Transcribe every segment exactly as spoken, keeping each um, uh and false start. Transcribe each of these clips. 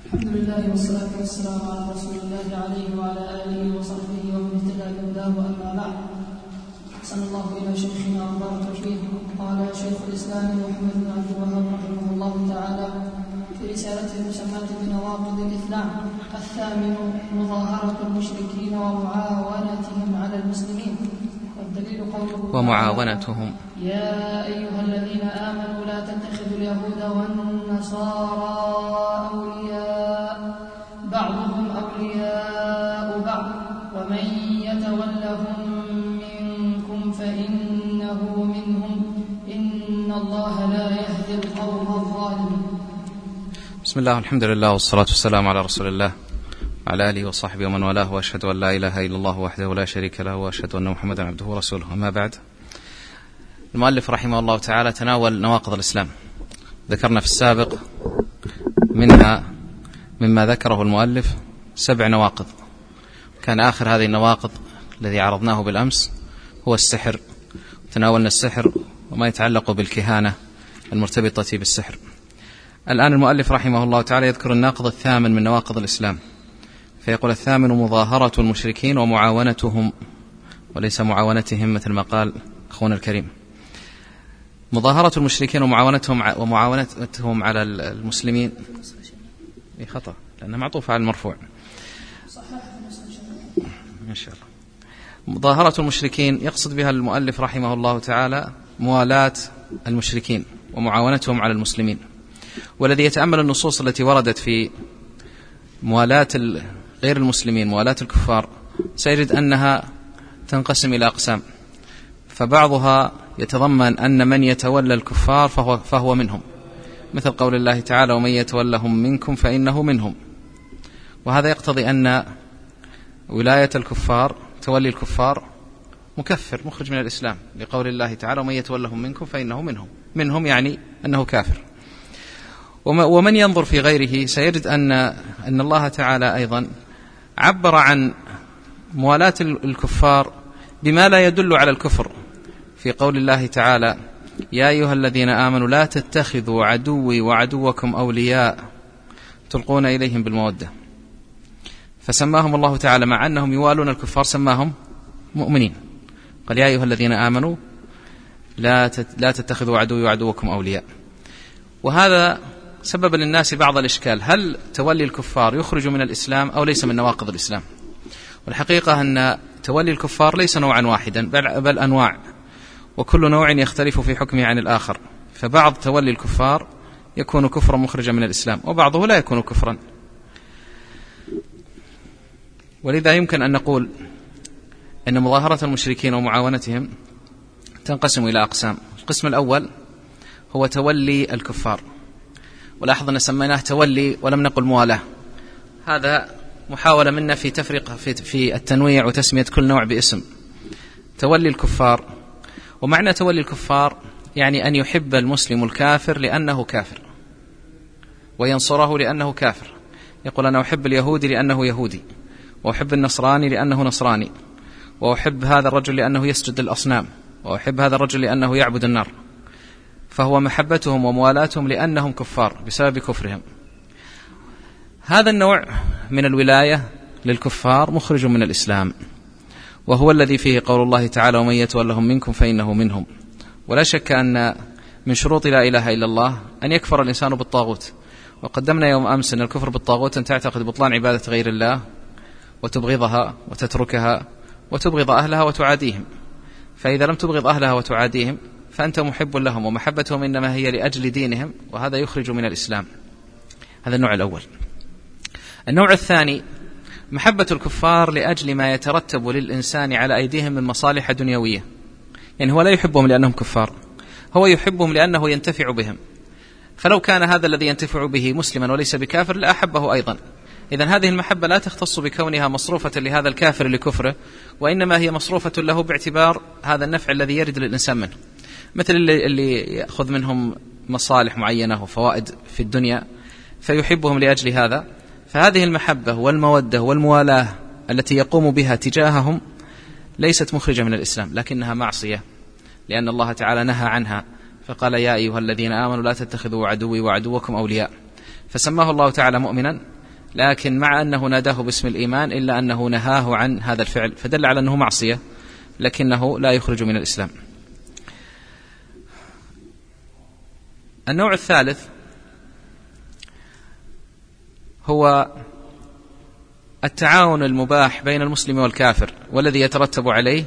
الحمد لله والصلاة والسلام على رسول الله عليه وعلى آله وصحبه ومن اهتدى بهداه وأما بعد. أحسن الله إلى شيخنا وبارك فيه. قال شيخ الإسلام محمد بن عبد الوهاب رحمه الله تعالى في رسالته المسماة بنواقض الإسلام: الثامن مظاهرة المشركين ومعاونتهم على المسلمين. والدليل قوله ومعاونتهم: يا أيها الذين آمنوا لا تتخذوا اليهود والنصارى أولياء بعضهم أولياء بعض ومن يتولهم منكم فإنه منهم إن الله لا يهدي القوم الظالمين. بسم الله والحمد لله والصلاة والسلام على رسول الله وعلى آله وصحبه ومن والاه، وأشهد أن لا إله إلا الله وحده لا شريك له، وأشهد أن محمدا عبده ورسوله. أما بعد، المؤلف رحمه الله تعالى تناول نواقض الإسلام. ذكرنا في السابق منها مما ذكره المؤلف سبع نواقض. كان آخر هذه النواقض الذي عرضناه بالأمس هو السحر، تناولنا السحر وما يتعلق بالكهانة المرتبطة بالسحر. الآن المؤلف رحمه الله تعالى يذكر الناقض الثامن من نواقض الإسلام، فيقول: الثامن مظاهرة المشركين ومعاونتهم، وليس معاونتهم مثل ما قال أخونا الكريم. مظاهرة المشركين ومعاونتهم ومعاونتهم على المسلمين إيه خطأ، لأنها معطوفة على المرفوع إن شاء الله. مظاهرة المشركين يقصد بها المؤلف رحمه الله تعالى موالاة المشركين ومعاونتهم على المسلمين. والذي يتأمل النصوص التي وردت في موالاة غير المسلمين، موالاة الكفار، سيجد أنها تنقسم إلى أقسام. فبعضها يتضمن أن من يتولى الكفار فهو, فهو منهم، مثل قول الله تعالى: ومن يتولهم منكم فإنه منهم. وهذا يقتضي أن ولاية الكفار، تولي الكفار، مكفر مخرج من الإسلام، لقول الله تعالى: ومن يتولهم منكم فإنه منهم. منهم يعني أنه كافر. ومن ينظر في غيره سيجد أن أن الله تعالى أيضا عبر عن موالاة الكفار بما لا يدل على الكفر، في قول الله تعالى: يا أيها الذين آمنوا لا تتخذوا عدوي وعدوكم أولياء تلقون إليهم بالمودة. فسماهم الله تعالى مع أنهم يوالون الكفار سماهم مؤمنين، قال: يا أيها الذين آمنوا لا لا تتخذوا عدوي وعدوكم أولياء. وهذا سبب للناس بعض الإشكال: هل تولي الكفار يخرج من الإسلام أو ليس من نواقض الإسلام؟ والحقيقة أن تولي الكفار ليس نوعا واحدا، بل أنواع، وكل نوع يختلف في حكمه عن الآخر. فبعض تولي الكفار يكون كفرا مخرجا من الإسلام، وبعضه لا يكون كفرا. ولذا يمكن أن نقول أن مظاهرة المشركين ومعاونتهم تنقسم إلى أقسام. القسم الأول هو تولي الكفار، ولاحظ أن سميناه تولي ولم نقل موالاة. هذا محاولة منا في تفرقة في التنويع وتسمية كل نوع باسم. تولي الكفار، ومعنى تولي الكفار يعني أن يحب المسلم الكافر لأنه كافر، وينصره لأنه كافر. يقول: أنا أحب اليهودي لأنه يهودي، وأحب النصراني لأنه نصراني، وأحب هذا الرجل لأنه يسجد للأصنام، وأحب هذا الرجل لأنه يعبد النار. فهو محبتهم وموالاتهم لأنهم كفار بسبب كفرهم. هذا النوع من الولاية للكفار مخرج من الإسلام، وهو الذي فيه قول الله تعالى: ومن يتولهم منكم فإنه منهم. ولا شك أن من شروط لا إله إلا الله أن يكفر الإنسان بالطاغوت. وقدمنا يوم أمس أن الكفر بالطاغوت أن تعتقد بطلان عبادة غير الله وتبغضها وتتركها وتبغض أهلها وتعاديهم. فإذا لم تبغض أهلها وتعاديهم فأنت محب لهم، ومحبتهم إنما هي لأجل دينهم، وهذا يخرج من الإسلام. هذا النوع الأول. النوع الثاني محبة الكفار لأجل ما يترتب للإنسان على أيديهم من مصالح دنيوية. يعني هو لا يحبهم لأنهم كفار، هو يحبهم لأنه ينتفع بهم. فلو كان هذا الذي ينتفع به مسلما وليس بكافر لأحبه أيضا. إذن هذه المحبة لا تختص بكونها مصروفة لهذا الكافر لكفره، وإنما هي مصروفة له باعتبار هذا النفع الذي يرد للإنسان منه، مثل اللي, اللي يأخذ منهم مصالح معينة وفوائد في الدنيا فيحبهم لأجل هذا. فهذه المحبة والمودة والموالاة التي يقوم بها تجاههم ليست مخرجة من الإسلام، لكنها معصية، لأن الله تعالى نهى عنها فقال: يا أيها الذين آمنوا لا تتخذوا عدوي وعدوكم أولياء. فسماه الله تعالى مؤمنا لكن مع أنه ناداه باسم الإيمان إلا أنه نهاه عن هذا الفعل، فدل على أنه معصية لكنه لا يخرج من الإسلام. النوع الثالث هو التعاون المباح بين المسلم والكافر، والذي يترتب عليه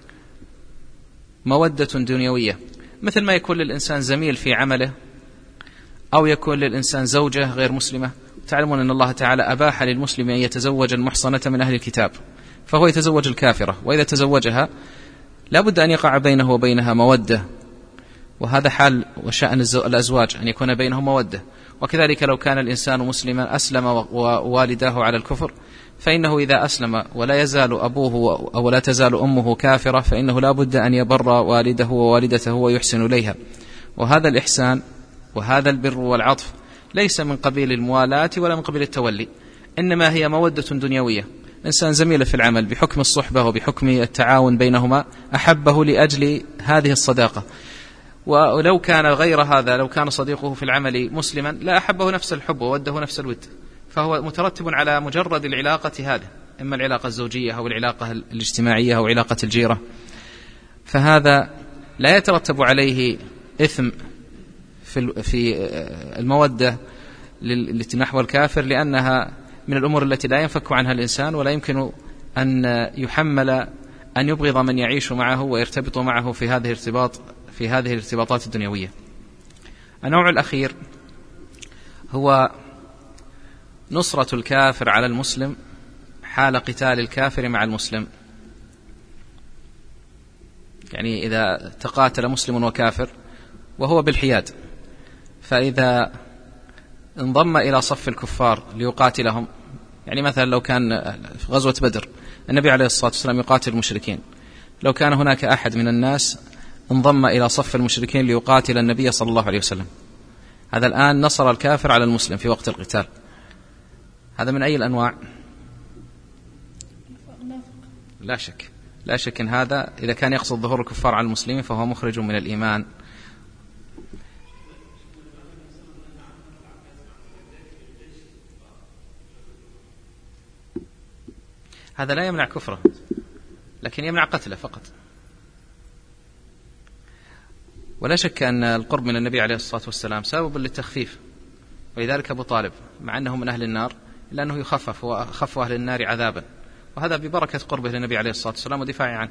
مودة دنيوية، مثل ما يكون للإنسان زميل في عمله، أو يكون للإنسان زوجة غير مسلمة. تعلمون أن الله تعالى أباح للمسلم أن يتزوج المحصنة من أهل الكتاب، فهو يتزوج الكافرة، وإذا تزوجها لا بد أن يقع بينه وبينها مودة، وهذا حال وشأن الأزواج أن يكون بينهم مودة. وكذلك لو كان الإنسان مسلما أسلم ووالداه على الكفر، فإنه إذا أسلم ولا يزال أبوه أو لا تزال أمه كافرة، فإنه لا بد أن يبر والده ووالدته ويحسن إليها. وهذا الإحسان وهذا البر والعطف ليس من قبيل الموالاة ولا من قبيل التولي، إنما هي مودة دنيوية. إنسان زميل في العمل بحكم الصحبة وبحكم التعاون بينهما أحبه لأجل هذه الصداقة، ولو كان غير هذا، لو كان صديقه في العمل مسلما لا أحبه نفس الحب ووده نفس الود، فهو مترتب على مجرد العلاقة هذه، إما العلاقة الزوجية أو العلاقة الاجتماعية أو علاقة الجيرة، فهذا لا يترتب عليه إثم في المودة نحو الكافر، لأنها من الأمور التي لا ينفك عنها الإنسان، ولا يمكن أن يحمل أن يبغض من يعيش معه ويرتبط معه في هذه الارتباط في هذه الارتباطات الدنيوية. النوع الأخير هو نصرة الكافر على المسلم حال قتال الكافر مع المسلم. يعني إذا تقاتل مسلم وكافر وهو بالحياد، فإذا انضم إلى صف الكفار ليقاتلهم، يعني مثلا لو كان في غزوة بدر النبي عليه الصلاة والسلام يقاتل المشركين، لو كان هناك أحد من الناس انضم إلى صف المشركين ليقاتل النبي صلى الله عليه وسلم، هذا الآن نصر الكافر على المسلم في وقت القتال. هذا من أي الأنواع؟ لا شك لا شك إن هذا إذا كان يقصد ظهور الكفار على المسلمين فهو مخرج من الإيمان. هذا لا يمنع كفره، لكن يمنع قتله فقط. ولا شك أن القرب من النبي عليه الصلاة والسلام سبب للتخفيف، ولذلك أبو طالب مع أنه من أهل النار إلا أنه يخفف وخف أهل النار عذابا، وهذا ببركة قربه للنبي عليه الصلاة والسلام ودفاعه عنه.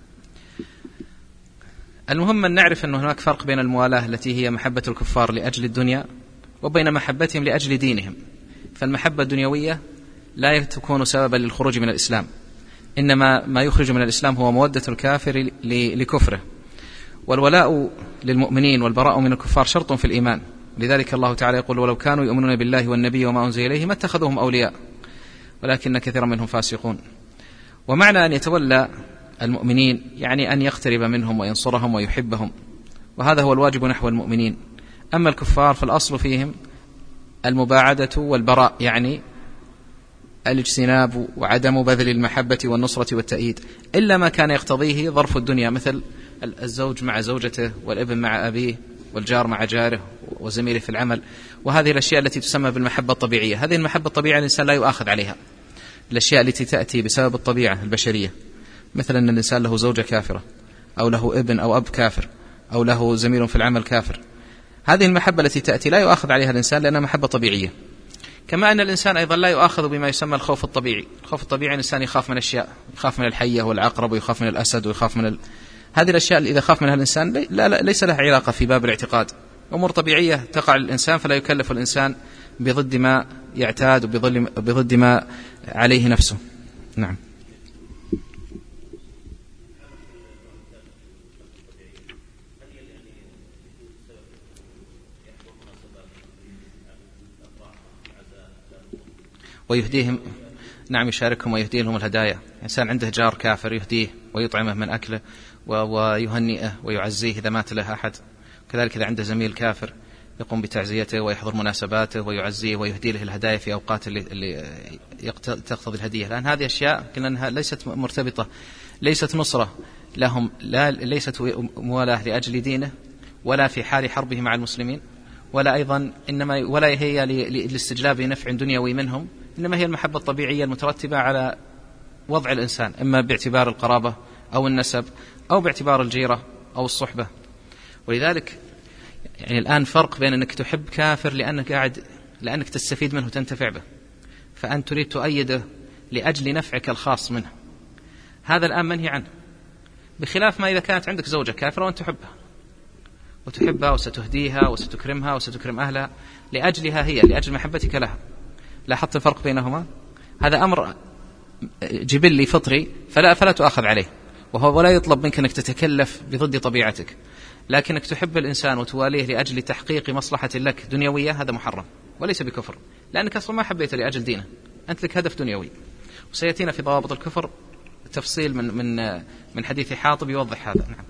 المهم أن نعرف أن هناك فرق بين الموالاة التي هي محبة الكفار لأجل الدنيا وبين محبتهم لأجل دينهم. فالمحبة الدنيوية لا تكون سببا للخروج من الإسلام، إنما ما يخرج من الإسلام هو مودة الكافر لكفره. والولاء للمؤمنين والبراء من الكفار شرط في الإيمان، لذلك الله تعالى يقول: ولو كانوا يؤمنون بالله والنبي وما أنزل إليه ما اتخذوهم أولياء ولكن كثيرا منهم فاسقون. ومعنى أن يتولى المؤمنين يعني أن يقترب منهم وينصرهم ويحبهم، وهذا هو الواجب نحو المؤمنين. أما الكفار فالأصل فيهم المباعدة والبراء، يعني الاجتناب وعدم بذل المحبة والنصرة والتأييد، إلا ما كان يقتضيه ظرف الدنيا، مثل الزوج مع زوجته والابن مع أبيه والجار مع جاره وزميله في العمل، وهذه الأشياء التي تسمى بالمحبة الطبيعية. هذه المحبة الطبيعية الإنسان لا يؤاخذ عليها. الأشياء التي تأتي بسبب الطبيعة البشرية، مثل أن الإنسان له زوجة كافرة أو له ابن أو أب كافر أو له زميل في العمل كافر، هذه المحبة التي تأتي لا يؤاخذ عليها الإنسان لأنها محبة طبيعية. كما أن الإنسان أيضا لا يؤاخذ بما يسمى الخوف الطبيعي. الخوف الطبيعي الإنسان يخاف من أشياء، يخاف من الحية والعقرب ويخاف من الأسد ويخاف من ال... هذه الأشياء إذا خاف منها الإنسان لا لا ليس لها علاقة في باب الاعتقاد، أمور طبيعية تقع للإنسان، فلا يكلف الإنسان بضد ما يعتاد وبضد ما عليه نفسه. نعم. ويهديهم، نعم يشاركهم ويهدي لهم الهدايا. إنسان عنده جار كافر يهديه ويطعمه من أكله ويهنئه ويعزيه إذا مات له أحد، كذلك إذا عنده زميل كافر يقوم بتعزيته ويحضر مناسباته ويعزيه ويهدي له الهدايا في أوقات اللي, اللي تقتضي الهدية، لأن هذه أشياء كأنها ليست مرتبطة، ليست نصرة لهم، لا ليست موالاه لأجل دينه ولا في حال حربه مع المسلمين، ولا أيضا إنما ولا هي لاستجلاب نفع دنيوي منهم، إنما هي المحبة الطبيعية المترتبة على وضع الإنسان، إما باعتبار القرابة أو النسب أو باعتبار الجيرة أو الصحبة. ولذلك يعني الآن فرق بين أنك تحب كافر لأنك قاعد لأنك تستفيد منه وتنتفع به، فأنت تريد تؤيده لأجل نفعك الخاص منه، هذا الآن منهي عنه، بخلاف ما إذا كانت عندك زوجة كافرة وأنت تحبها وتحبها وستهديها وستكرمها وستكرم أهلها لأجلها هي، لأجل محبتك لها. لاحظت الفرق بينهما؟ هذا أمر جبلي فطري فلا, فلا تؤخذ عليه، وهو ولا يطلب منك أنك تتكلف بضد طبيعتك، لكنك تحب الإنسان وتواليه لأجل تحقيق مصلحة لك دنيوية، هذا محرم وليس بكفر، لأنك أصلا ما حبيته لأجل دينه، أنت لك هدف دنيوي. وسيأتينا في ضوابط الكفر تفصيل من من من حديث حاطب يوضح هذا. نعم.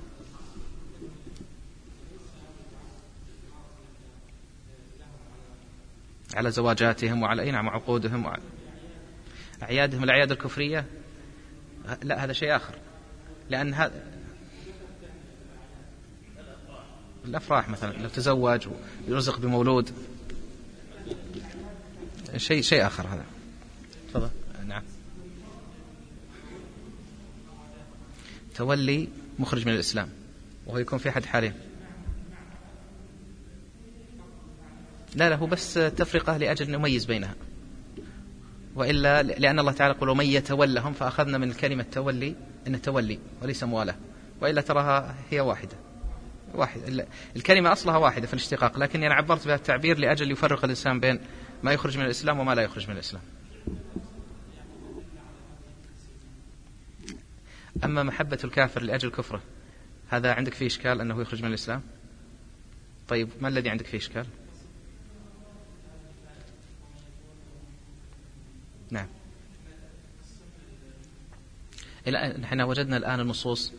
على زواجاتهم وعلى أي نعم عقودهم وعلى أعيادهم، الأعياد الكفرية لا، هذا شيء آخر، لأن هذا الأفراح مثلا لو تزوج ويرزق بمولود شيء شيء آخر هذا. تفضل. نعم. تولي مخرج من الإسلام وهو يكون في أحد حالين. لا لا، هو بس تفرقة لأجل نميز بينها، وإلا لأن الله تعالى يقول ومن يتولهم، فأخذنا من الكلمة تولي إن تولي وليس موالاه، وإلا تراها هي واحدة واحد، الكلمة أصلها واحدة في الاشتقاق، لكن أنا عبرت بها التعبير لأجل يفرق الإنسان بين ما يخرج من الإسلام وما لا يخرج من الإسلام. أما محبة الكافر لأجل كفره، هذا عندك فيه إشكال أنه يخرج من الإسلام؟ طيب ما الذي عندك فيه إشكال؟ نعم. نحن وجدنا الآن النصوص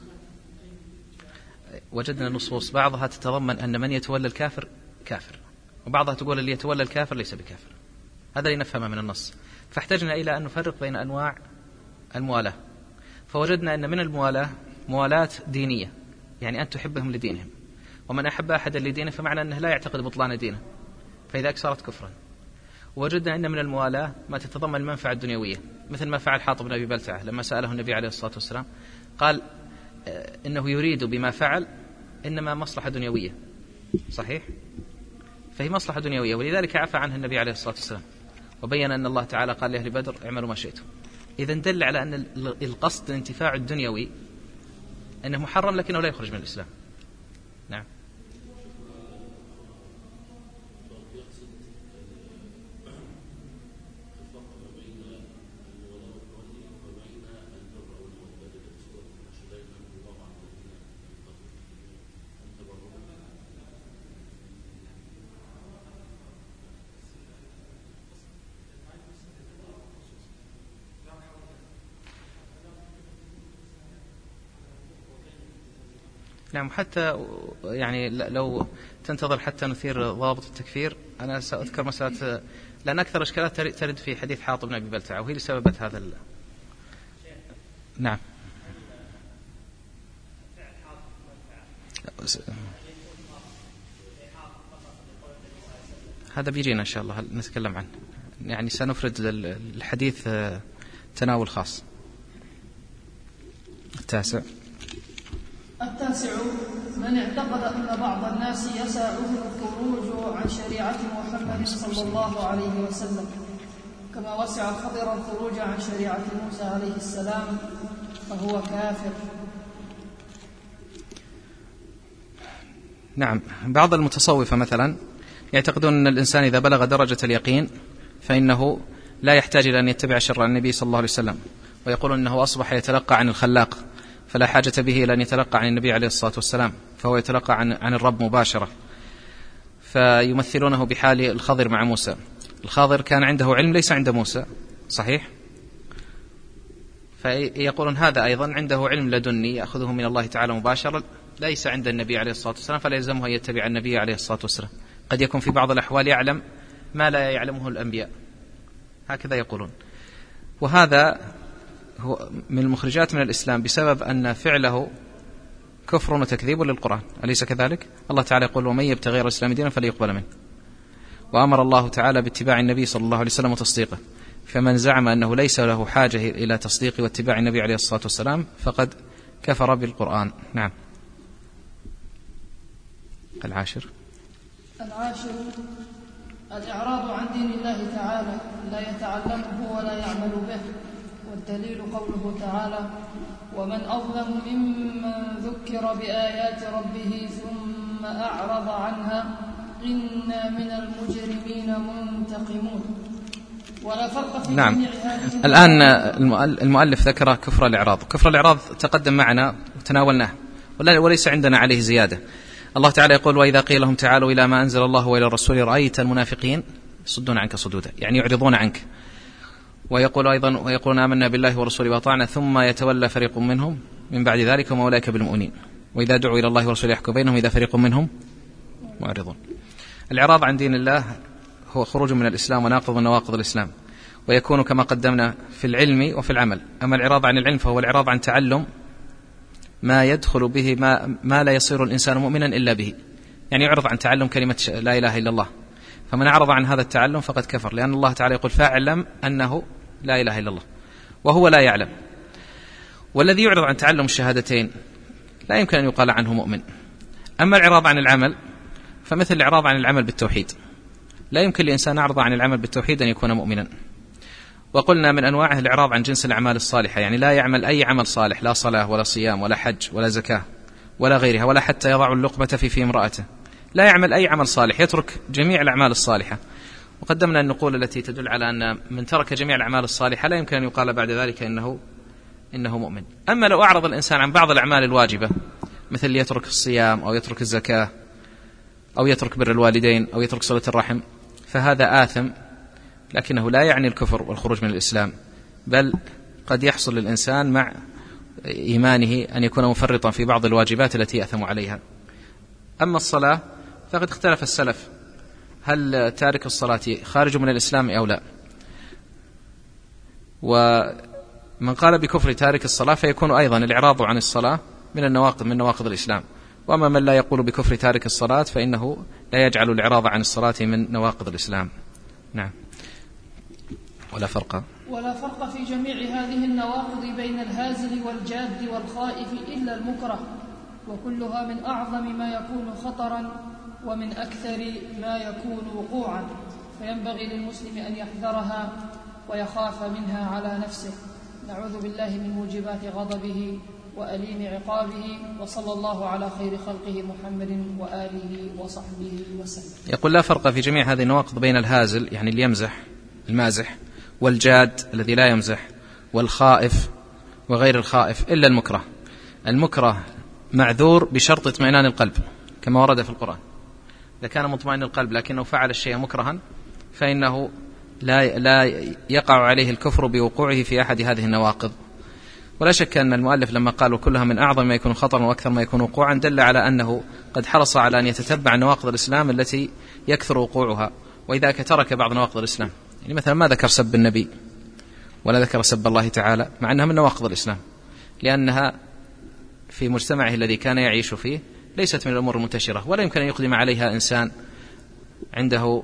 وجدنا النصوص بعضها تتضمن أن من يتولى الكافر كافر، وبعضها تقول اللي يتولى الكافر ليس بكافر، هذا اللي نفهمه من النص. فاحتجنا إلى أن نفرق بين أنواع الموالاة، فوجدنا أن من الموالاة موالاة دينية، يعني أن تحبهم لدينهم، ومن أحب أحدا لدينه فمعنى أنه لا يعتقد بطلان دينه، فإذا صارت كفرا. وجدنا أن من الموالاة ما تتضمن المنفعة الدنيوية، مثل ما فعل حاطب بن أبي بلتعة لما سأله النبي عليه الصلاة والسلام، قال إنه يريد بما فعل إنما مصلحة دنيوية، صحيح؟ فهي مصلحة دنيوية، ولذلك عفى عنها النبي عليه الصلاة والسلام، وبين أن الله تعالى قال لأهل بدر اعملوا ما شئتم. إذن دل على أن القصد الانتفاع الدنيوي أنه محرم لكنه لا يخرج من الإسلام. نعم. نعم. حتى يعني لو تنتظر حتى نثير ضابط التكفير، أنا سأذكر مسألة، لأن أكثر إشكالات ترد في حديث حاطب بن أبي بلتعة، وهي لسببت هذا ال... نعم. هذا بيجينا إن شاء الله نتكلم عنه، يعني سنفرد الحديث تناول خاص. التاسع التاسع من اعتقد أن بعض الناس يسعه الخروج عن شريعة محمد صلى الله عليه وسلم كما وسع خضر الخروج عن شريعة موسى عليه السلام فهو كافر. نعم. بعض المتصوفة مثلا يعتقدون أن الإنسان إذا بلغ درجة اليقين فإنه لا يحتاج إلى أن يتبع شرع النبي صلى الله عليه وسلم، ويقولون أنه أصبح يتلقى عن الخلاق فلا حاجة به إلى أن يتلقى عن النبي عليه الصلاة والسلام، فهو يتلقى عن عن الرب مباشرة. فيمثلونه بحال الخضر مع موسى. الخضر كان عنده علم ليس عند موسى، صحيح؟ فيقولون هذا أيضا عنده علم لدني يأخذه من الله تعالى مباشرة ليس عند النبي عليه الصلاة والسلام، فلا يلزمه أن يتبع النبي عليه الصلاة والسلام. قد يكون في بعض الأحوال يعلم ما لا يعلمه الأنبياء، هكذا يقولون. وهذا هو من المخرجات من الإسلام بسبب أن فعله كفر وتكذيب للقرآن، أليس كذلك؟ الله تعالى يقول ومن يبتغي غير الإسلام دينا فليقبل منه، وأمر الله تعالى باتباع النبي صلى الله عليه وسلم وتصديقه. فمن زعم أنه ليس له حاجة إلى تصديق واتباع النبي عليه الصلاة والسلام فقد كفر بالقرآن. نعم. العاشر العاشر الإعراض عن دين الله تعالى لا يتعلمه ولا يعمل به، والدليل قوله تعالى: ومن أظلم ممن ذكر بآيات ربه ثم أعرض عنها إنا من المجرمين منتقمون. ولا فرق في نعم. جميع هذه. الآن المؤلف ذكر كفر الإعراض. كفر الإعراض تقدم معنا وتناولناه وليس عندنا عليه زيادة. الله تعالى يقول: وإذا قيل لهم تعالوا إلى ما أنزل الله وإلى الرسول رأيت المنافقين يصدون عنك صدودا، يعني يعرضون عنك. ويقول أيضا: ويقولون آمنا بالله ورسوله وأطعنا ثم يتولى فريق منهم من بعد ذلك وما أولئك بالمؤمنين وإذا دعوا إلى الله ورسوله يحكم بينهم إذا فريق منهم معرضون. الإعراض عن دين الله هو خروج من الإسلام وناقض من نواقض الإسلام، ويكون كما قدمنا في العلم وفي العمل. أما الإعراض عن العلم فهو الإعراض عن تعلم ما يدخل به ما, ما لا يصير الإنسان مؤمنا إلا به، يعني يعرض عن تعلم كلمة لا إله إلا الله، فمن أعرض عن هذا التعلم فقد كفر، لأن الله تعالى يقول: فاعلم أنه لا إله إلا الله، وهو لا يعلم. والذي يعرض عن تعلم الشهادتين لا يمكن أن يقال عنه مؤمن. أما الإعراض عن العمل فمثل الإعراض عن العمل بالتوحيد، لا يمكن لإنسان أعرض عن العمل بالتوحيد أن يكون مؤمنا. وقلنا من أنواعه الإعراض عن جنس الأعمال الصالحة، يعني لا يعمل أي عمل صالح، لا صلاة ولا صيام ولا حج ولا زكاة ولا غيرها، ولا حتى يضع اللقمة في في امرأته، لا يعمل أي عمل صالح، يترك جميع الأعمال الصالحة. وقدمنا النقول التي تدل على أن من ترك جميع الأعمال الصالحة لا يمكن أن يقال بعد ذلك إنه إنه مؤمن. أما لو أعرض الإنسان عن بعض الأعمال الواجبة مثل يترك الصيام أو يترك الزكاة أو يترك بر الوالدين أو يترك صلة الرحم فهذا آثم، لكنه لا يعني الكفر والخروج من الإسلام، بل قد يحصل للإنسان مع إيمانه أن يكون مفرطا في بعض الواجبات التي يأثم عليها. أما الصلاة فقد اختلف السلف هل تارك الصلاة خارج من الإسلام أو لا، ومن قال بكفر تارك الصلاة فيكون أيضا الإعراض عن الصلاة من النواقض من نواقض الإسلام. وأما من لا يقول بكفر تارك الصلاة فإنه لا يجعل الإعراض عن الصلاة من نواقض الإسلام. نعم. ولا فرق ولا فرق في جميع هذه النواقض بين الهازل والجاد والخائف إلا المكره، وكلها من أعظم ما يكون خطرا ومن أكثر ما يكون وقوعا، فينبغي للمسلم أن يحذرها ويخاف منها على نفسه. نعوذ بالله من موجبات غضبه وأليم عقابه، وصلى الله على خير خلقه محمد وآله وصحبه وسلم. يقول: لا فرق في جميع هذه النواقض بين الهازل يعني اللي يمزح المازح والجاد الذي لا يمزح والخائف وغير الخائف إلا المكره. المكره معذور بشرط اطمئنان القلب كما ورد في القرآن. إذا كان مطمئن القلب لكنه فعل الشيء مكرها فإنه لا, لا يقع عليه الكفر بوقوعه في أحد هذه النواقض. ولا شك أن المؤلف لما قال وكلها من أعظم ما يكون خطرا وأكثر ما يكون وقوعا دل على أنه قد حرص على أن يتتبع نواقض الإسلام التي يكثر وقوعها، وإذا ترك بعض نواقض الإسلام، يعني مثلا ما ذكر سب النبي ولا ذكر سب الله تعالى مع أنها من نواقض الإسلام، لأنها في مجتمعه الذي كان يعيش فيه ليست من الأمور المنتشرة، ولا يمكن أن يقدم عليها إنسان عنده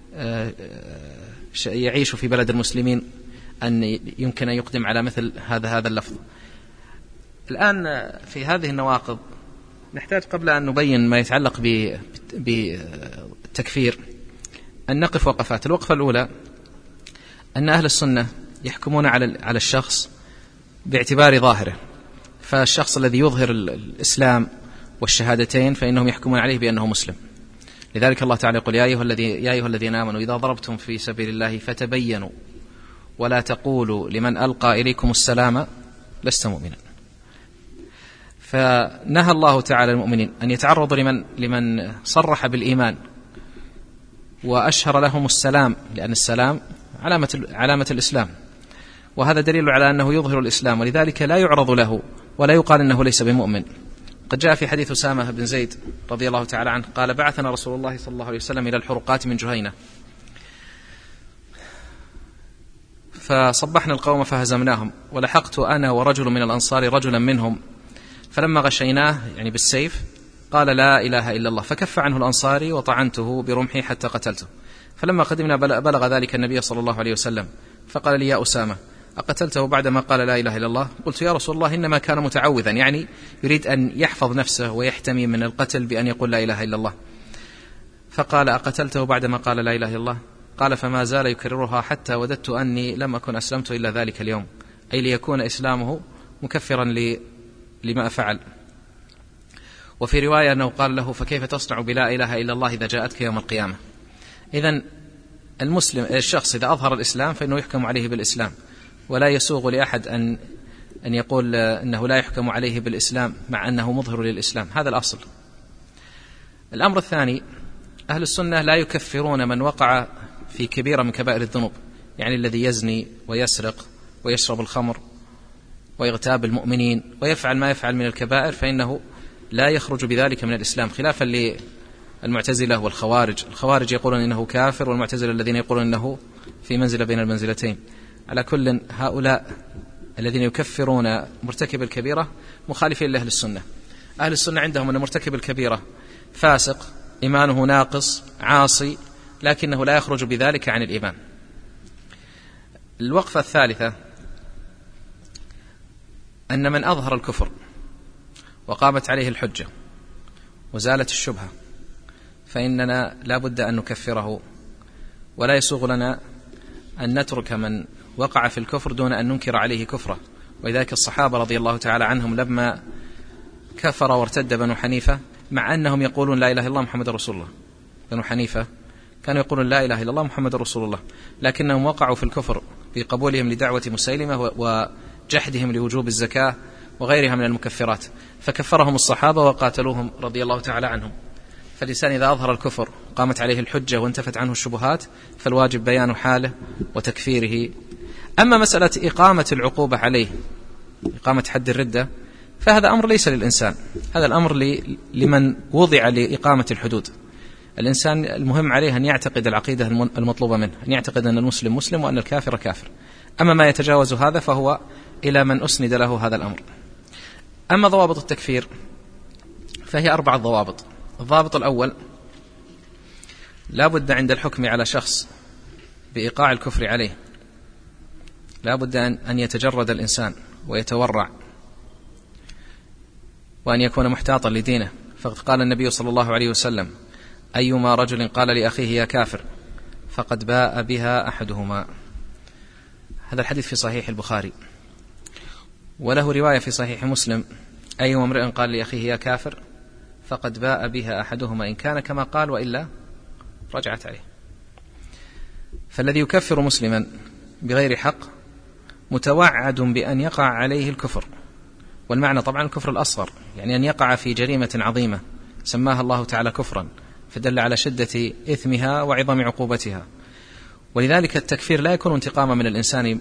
يعيش في بلد المسلمين أن يمكن أن يقدم على مثل هذا هذا اللفظ. الآن في هذه النواقض نحتاج قبل أن نبين ما يتعلق بالتكفير أن نقف وقفات. الوقفة الأولى أن أهل السنة يحكمون على على الشخص باعتبار ظاهره، فالشخص الذي يظهر الإسلام والشهادتين فإنهم يحكمون عليه بأنه مسلم. لذلك الله تعالى يقول: يا أيها الذين يا أيها الذين آمنوا إذا ضربتم في سبيل الله فتبينوا ولا تقولوا لمن ألقى إليكم السلام لست مؤمنا. فنهى الله تعالى المؤمنين أن يتعرضوا لمن لمن صرح بالإيمان وأشهر لهم السلام، لأن السلام علامة علامة الإسلام، وهذا دليل على أنه يظهر الإسلام، ولذلك لا يعرض له ولا يقال أنه ليس بمؤمن. قد جاء في حديث أسامة بن زيد رضي الله تعالى عنه قال: بعثنا رسول الله صلى الله عليه وسلم إلى الحرقات من جهينة فصبحنا القوم فهزمناهم، ولحقت أنا ورجل من الأنصار رجلا منهم فلما غشيناه يعني بالسيف قال: لا إله إلا الله، فكف عنه الأنصاري وطعنته برمحي حتى قتلته. فلما قدمنا بلغ ذلك النبي صلى الله عليه وسلم فقال لي: يا أسامة، أقتلته بعدما قال لا إله إلا الله؟ قلت: يا رسول الله، إنما كان متعوذا، يعني يريد أن يحفظ نفسه ويحتمي من القتل بأن يقول لا إله إلا الله. فقال: أقتلته بعدما قال لا إله إلا الله؟ قال: فما زال يكررها حتى وددت أني لم أكن أسلمت إلا ذلك اليوم، أي ليكون إسلامه مكفرا لما فعل. وفي رواية أنه قال له: فكيف تصنع بلا إله إلا الله إذا جاءتك يوم القيامة؟ إذن المسلم الشخص إذا أظهر الإسلام فإنه يحكم عليه بالإسلام، ولا يسوغ لأحد أن أن يقول أنه لا يحكم عليه بالإسلام مع أنه مظهر للإسلام. هذا الأصل. الأمر الثاني: أهل السنة لا يكفرون من وقع في كبيرة من كبائر الذنوب، يعني الذي يزني ويسرق ويشرب الخمر ويغتاب المؤمنين ويفعل ما يفعل من الكبائر، فإنه لا يخرج بذلك من الإسلام، خلافا للمعتزلة والخوارج. الخوارج يقولون إنه كافر، والمعتزلة الذين يقولون إنه في منزلة بين المنزلتين. على كل، هؤلاء الذين يكفرون مرتكب الكبيرة مخالفين لأهل السنة. أهل السنة عندهم أن مرتكب الكبيرة فاسق، إيمانه ناقص، عاصي، لكنه لا يخرج بذلك عن الإيمان. الوقفة الثالثة: أن من أظهر الكفر وقامت عليه الحجة وزالت الشبهة فإننا لا بد أن نكفره، ولا يسوغ لنا أن نترك من وقع في الكفر دون أن ننكر عليه كفره. ولذلك الصحابة رضي الله تعالى عنهم لما كفر وارتد بنو حنيفة، مع أنهم يقولون لا إله إلا الله محمد رسول الله، بنو حنيفة كانوا يقولون لا إله إلا الله محمد رسول الله، لكنهم وقعوا في الكفر بقبولهم لدعوة مسيلمة وجحدهم لوجوب الزكاة وغيرها من المكفرات، فكفرهم الصحابة وقاتلوهم رضي الله تعالى عنهم. فالإنسان إذا أظهر الكفر قامت عليه الحجة وانتفت عنه الشبهات فالواجب بيان حاله وتكفيره. أما مسألة إقامة العقوبة عليه، إقامة حد الردة، فهذا أمر ليس للإنسان، هذا الأمر لمن وضع لإقامة الحدود. الإنسان المهم عليه أن يعتقد العقيدة المطلوبة منه، أن يعتقد أن المسلم مسلم وأن الكافر كافر. أما ما يتجاوز هذا فهو إلى من أسند له هذا الأمر. أما ضوابط التكفير فهي أربعة ضوابط. الضابط الأول: لا بد عند الحكم على شخص بإيقاع الكفر عليه لا بد أن يتجرد الإنسان ويتورع، وأن يكون محتاطا لدينه. فقد قال النبي صلى الله عليه وسلم: أيما رجل قال لأخيه يا كافر فقد باء بها أحدهما. هذا الحديث في صحيح البخاري. وله رواية في صحيح مسلم: أيما امرئ قال لأخيه يا كافر فقد باء بها أحدهما إن كان كما قال وإلا رجعت عليه. فالذي يكفر مسلما بغير حق متوعد بأن يقع عليه الكفر، والمعنى طبعا الكفر الأصغر، يعني أن يقع في جريمة عظيمة سماها الله تعالى كفرا، فدل على شدة إثمها وعظم عقوبتها. ولذلك التكفير لا يكون انتقاما من الإنسان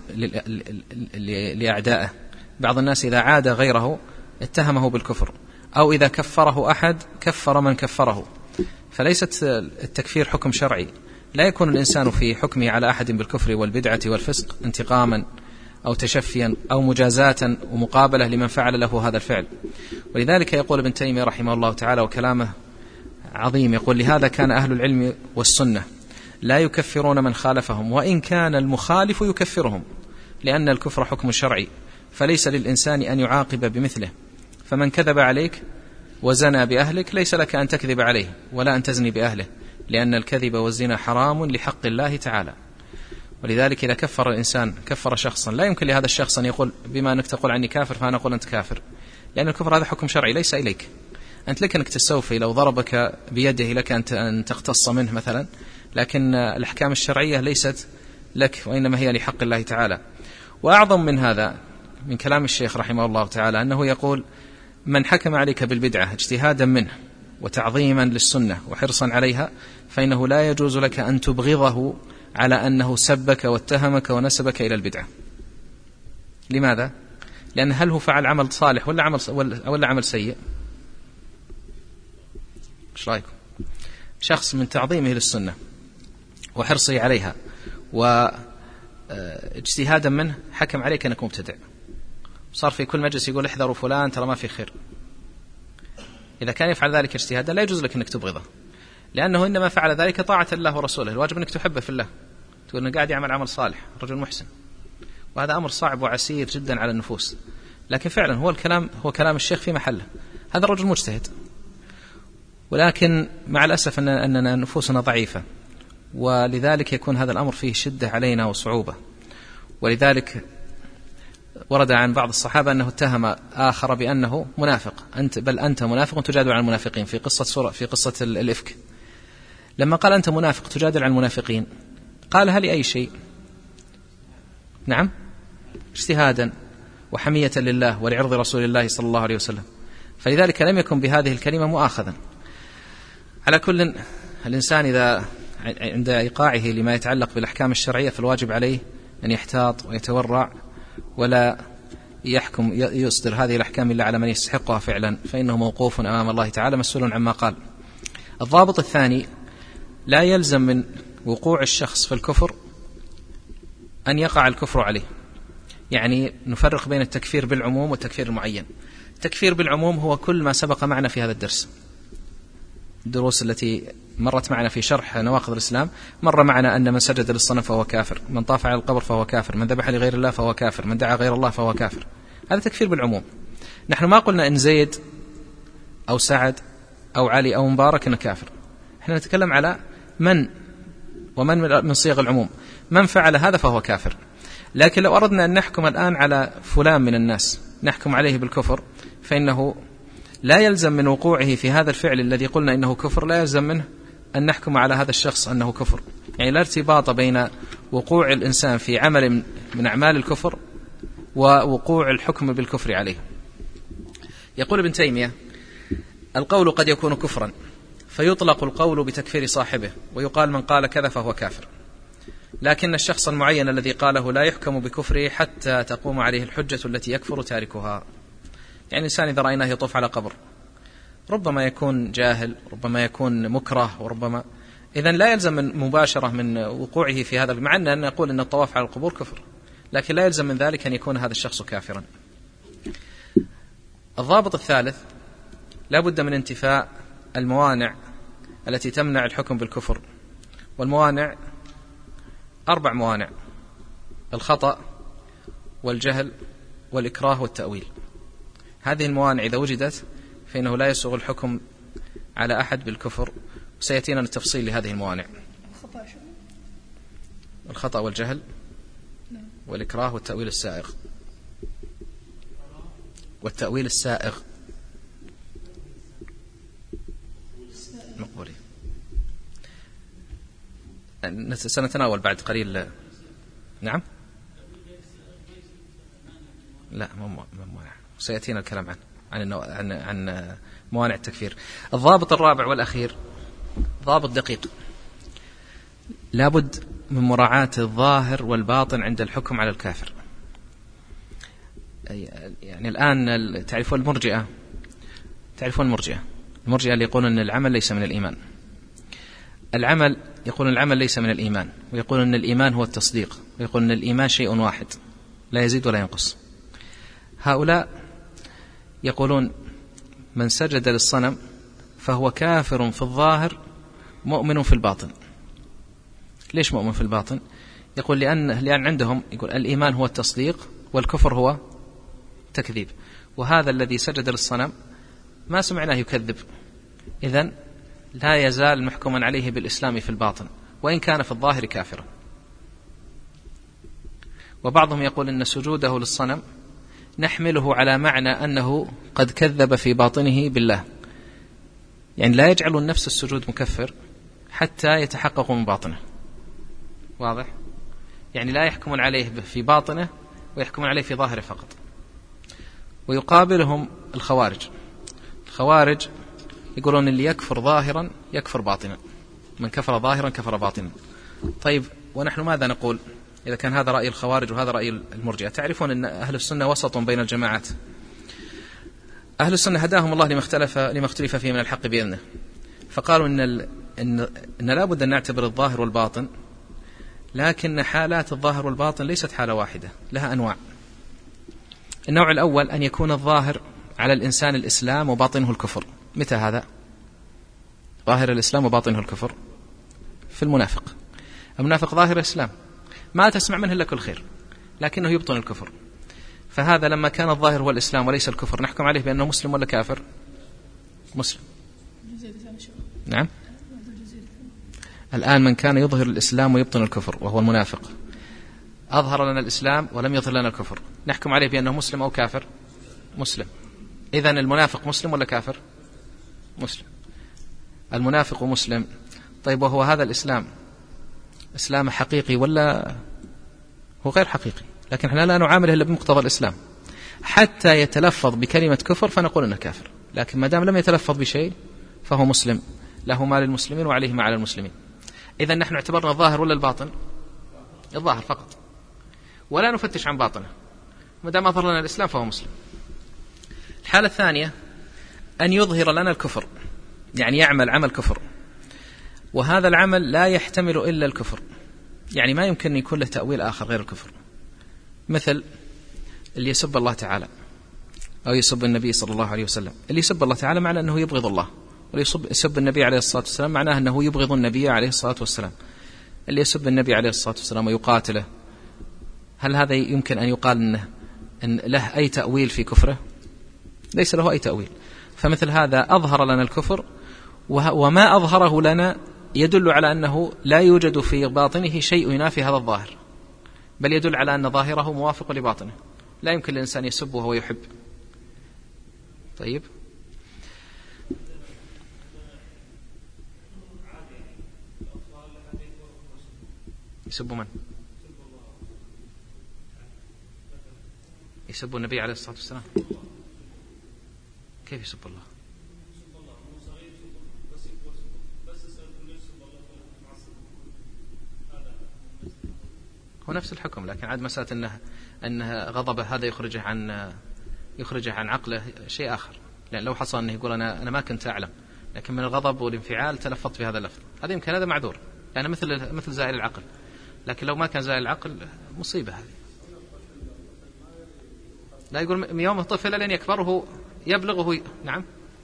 لأعدائه. بعض الناس إذا عاد غيره اتهمه بالكفر، أو إذا كفره أحد كفر من كفره. فليست التكفير حكم شرعي، لا يكون الإنسان في حكمه على أحد بالكفر والبدعة والفسق انتقاما أو تشفيا أو مجازاة ومقابلة لمن فعل له هذا الفعل. ولذلك يقول ابن تيمية رحمه الله تعالى، وكلامه عظيم، يقول: لهذا كان أهل العلم والسنة لا يكفرون من خالفهم وإن كان المخالف يكفرهم، لأن الكفر حكم شرعي، فليس للإنسان أن يعاقب بمثله. فمن كذب عليك وزنى بأهلك ليس لك أن تكذب عليه ولا أن تزني بأهله، لأن الكذب والزنا حرام لحق الله تعالى. ولذلك إذا كفر الإنسان كفر شخصا، لا يمكن لهذا الشخص أن يقول بما أنك تقول عني كافر فأنا أقول أنت كافر، لأن الكفر هذا حكم شرعي ليس إليك. أنت لك أنك تستوفي، لو ضربك بيده لك أن تقتص منه مثلا، لكن الأحكام الشرعية ليست لك وإنما هي لحق الله تعالى. وأعظم من هذا من كلام الشيخ رحمه الله تعالى أنه يقول: من حكم عليك بالبدعة اجتهادا منه وتعظيما للسنة وحرصا عليها فإنه لا يجوز لك أن تبغضه على أنه سبك واتهمك ونسبك إلى البدعة. لماذا؟ لأن هل هو فعل عمل صالح ولا عمل, ولا عمل سيء؟ ايش رايكم؟ شخص من تعظيمه للسنة وحرصه عليها واجتهادا منه حكم عليك أنك مبتدع، صار في كل مجلس يقول احذروا فلان ترى ما في خير. إذا كان يفعل ذلك اجتهادا لا يجوز لك أنك تبغضه، لأنه إنما فعل ذلك طاعة الله ورسوله، الواجب أنك تحبه في الله، تقول أنه قاعد يعمل عمل صالح، رجل محسن، وهذا أمر صعب وعسير جدا على النفوس، لكن فعلا هو الكلام هو كلام الشيخ في محله، هذا الرجل مجتهد، ولكن مع الأسف أن أننا نفوسنا ضعيفة، ولذلك يكون هذا الأمر فيه شدة علينا وصعوبة. ولذلك ورد عن بعض الصحابة أنه اتهم آخر بأنه منافق، أنت بل أنت منافق تجادل عن المنافقين، في قصة سورة في قصة الإفك. لما قال أنت منافق تجادل عن المنافقين، قال هل أي شيء؟ نعم، اجتهادا وحمية لله ولعرض رسول الله صلى الله عليه وسلم، فلذلك لم يكن بهذه الكلمة مؤاخذا. على كل، الإنسان إذا عند إيقاعه لما يتعلق بالأحكام الشرعية فالواجب عليه أن يحتاط ويتورع، ولا يحكم يصدر هذه الأحكام إلا على من يستحقها فعلا، فإنه موقوف أمام الله تعالى مسؤول عما قال. الضابط الثاني: لا يلزم من وقوع الشخص في الكفر أن يقع الكفر عليه. يعني نفرق بين التكفير بالعموم والتكفير المعين. التكفير بالعموم هو كل ما سبق معنا في هذا الدرس، الدروس التي مرت معنا في شرح نواقض الإسلام، مر معنا أن من سجد للصنم فهو كافر، من طاف على القبر فهو كافر، من ذبح لغير الله فهو كافر، من دعا غير الله فهو كافر. هذا تكفير بالعموم. نحن ما قلنا إن زيد أو سعد أو علي أو مبارك إنه كافر، احنا نتكلم على من، ومن من صيغ العموم، من فعل هذا فهو كافر. لكن لو أردنا أن نحكم الآن على فلان من الناس نحكم عليه بالكفر، فإنه لا يلزم من وقوعه في هذا الفعل الذي قلنا إنه كفر، لا يلزم منه أن نحكم على هذا الشخص أنه كفر. يعني لا ارتباط بين وقوع الإنسان في عمل من أعمال الكفر ووقوع الحكم بالكفر عليه. يقول ابن تيمية: القول قد يكون كفرا فيطلق القول بتكفير صاحبه، ويقال من قال كذا فهو كافر، لكن الشخص المعين الذي قاله لا يحكم بكفره حتى تقوم عليه الحجة التي يكفر تاركها. يعني الإنسان إذا رأيناه يطوف على قبر ربما يكون جاهل، ربما يكون مكره، وربما إذن لا يلزم من مباشرة من وقوعه في هذا، مع أن نقول أن الطواف على القبور كفر، لكن لا يلزم من ذلك أن يكون هذا الشخص كافرا. الضابط الثالث: لا بد من انتفاء الموانع التي تمنع الحكم بالكفر، والموانع أربع موانع: الخطأ والجهل والإكراه والتأويل. هذه الموانع إذا وجدت فإنه لا يسوغ الحكم على أحد بالكفر، وسيأتينا التفصيل لهذه الموانع: الخطأ والجهل والإكراه والتأويل السائغ. والتأويل السائغ مقبولي سنتناول بعد قليل. نعم، لا مو موانع، سيأتينا الكلام عن عن عن, عن موانع التكفير. الضابط الرابع والأخير ضابط دقيق: لابد من مراعاة الظاهر والباطن عند الحكم على الكافر. يعني الآن تعرفون المرجئة، تعرفون المرجئة المرجئة اللي يقولون أن العمل ليس من الإيمان. العمل يقولون العمل ليس من الإيمان، ويقولون أن الإيمان هو التصديق، ويقولون أن الإيمان شيء واحد لا يزيد ولا ينقص. هؤلاء يقولون من سجد للصنم فهو كافر في الظاهر مؤمن في الباطن. ليش مؤمن في الباطن؟ يقول لأن, لأن عندهم يقول الإيمان هو التصديق والكفر هو تكذيب، وهذا الذي سجد للصنم ما سمعناه يكذب، إذن لا يزال محكوما عليه بالإسلام في الباطن وإن كان في الظاهر كافرا. وبعضهم يقول إن سجوده للصنم نحمله على معنى أنه قد كذب في باطنه بالله، يعني لا يجعل النفس السجود مكفر حتى يتحقق من باطنه. واضح؟ يعني لا يحكمون عليه في باطنه ويحكمون عليه في ظاهره فقط. ويقابلهم الخوارج. الخوارج يقولون اللي يكفر ظاهرا يكفر باطنا، من كفر ظاهرا كفر باطنا. طيب ونحن ماذا نقول إذا كان هذا رأي الخوارج وهذا رأي المرجئة؟ تعرفون أن أهل السنة وسط بين الجماعات. أهل السنة هداهم الله لما اختلف لما اختلف فيه من الحق بإذنه، فقالوا إن ال... إن إن لا بد أن نعتبر الظاهر والباطن، لكن حالات الظاهر والباطن ليست حالة واحدة، لها أنواع. النوع الأول أن يكون الظاهر على الإنسان الإسلام وباطنه الكفر. متى هذا؟ ظاهر الإسلام وباطنه الكفر في المنافق. المنافق ظاهر الإسلام ما تسمع منه إلا كل خير، لكنه يبطن الكفر. فهذا لما كان الظاهر هو الإسلام وليس الكفر نحكم عليه بأنه مسلم ولا كافر؟ مسلم. نعم. الآن من كان يظهر الإسلام ويبطن الكفر وهو المنافق، أظهر لنا الإسلام ولم يظهر لنا الكفر، نحكم عليه بأنه مسلم أو كافر؟ مسلم. إذن المنافق مسلم ولا كافر؟ مسلم. المنافق مسلم. طيب وهو هذا الإسلام إسلام حقيقي ولا هو غير حقيقي؟ لكن احنا لا نعامله إلا بمقتضى الإسلام. حتى يتلفظ بكلمة كفر فنقول إنه كافر، لكن ما دام لم يتلفظ بشيء فهو مسلم، له ما للمسلمين وعليه ما على المسلمين. إذن نحن اعتبرنا الظاهر ولا الباطن؟ الظاهر فقط، ولا نفتش عن باطنه، ما دام أظهر لنا الإسلام فهو مسلم. الحالة الثانية أن يظهر لنا الكفر، يعني يعمل عمل كفر، وهذا العمل لا يحتمل إلا الكفر، يعني ما يمكن أن يكون له تأويل آخر غير الكفر. مثل اللي يسب الله تعالى أو يسب النبي صلى الله عليه وسلم. اللي يسب الله تعالى معناه أنه يبغض الله، واللي يسب النبي عليه الصلاة والسلام معناه أنه يبغض النبي عليه الصلاة والسلام. اللي يسب النبي عليه الصلاة والسلام ويقاتله، هل هذا يمكن أن يقال أنه أن له أي تأويل في كفره؟ ليس له أي تأويل. فمثل هذا أظهر لنا الكفر، وما أظهره لنا يدل على أنه لا يوجد في باطنه شيء ينافي هذا الظاهر، بل يدل على أن ظاهره موافق لباطنه. لا يمكن للإنسان يسب وهو يحب. طيب، يسب من؟ يسب النبي عليه الصلاة والسلام. كيف يسب الله؟ هو نفس الحكم، لكن عاد مسألة أنه أنه غضبه هذا يخرجه عن يخرجه عن عقله شيء آخر. لأن لو حصل أنه يقول أنا أنا ما كنت أعلم، لكن من الغضب والانفعال تلفظت بهذا اللفظ، هذا يمكن هذا معذور، يعني مثل مثل زائل العقل. لكن لو ما كان زائل العقل مصيبة هذه. لا يقول من يوم الطفل لين يكبره يبلغه. نعم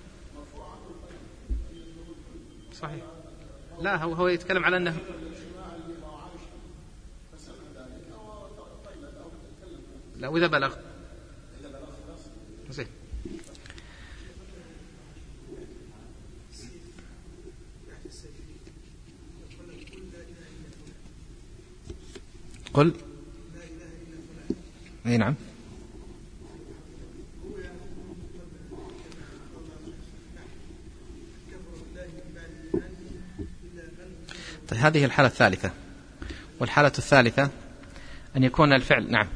صحيح. لا هو هو يتكلم على أنه لا، وإذا بلغ زين. قل اي نعم. طيب هذه الحالة الثالثة. والحالة الثالثة أن يكون الفعل نعم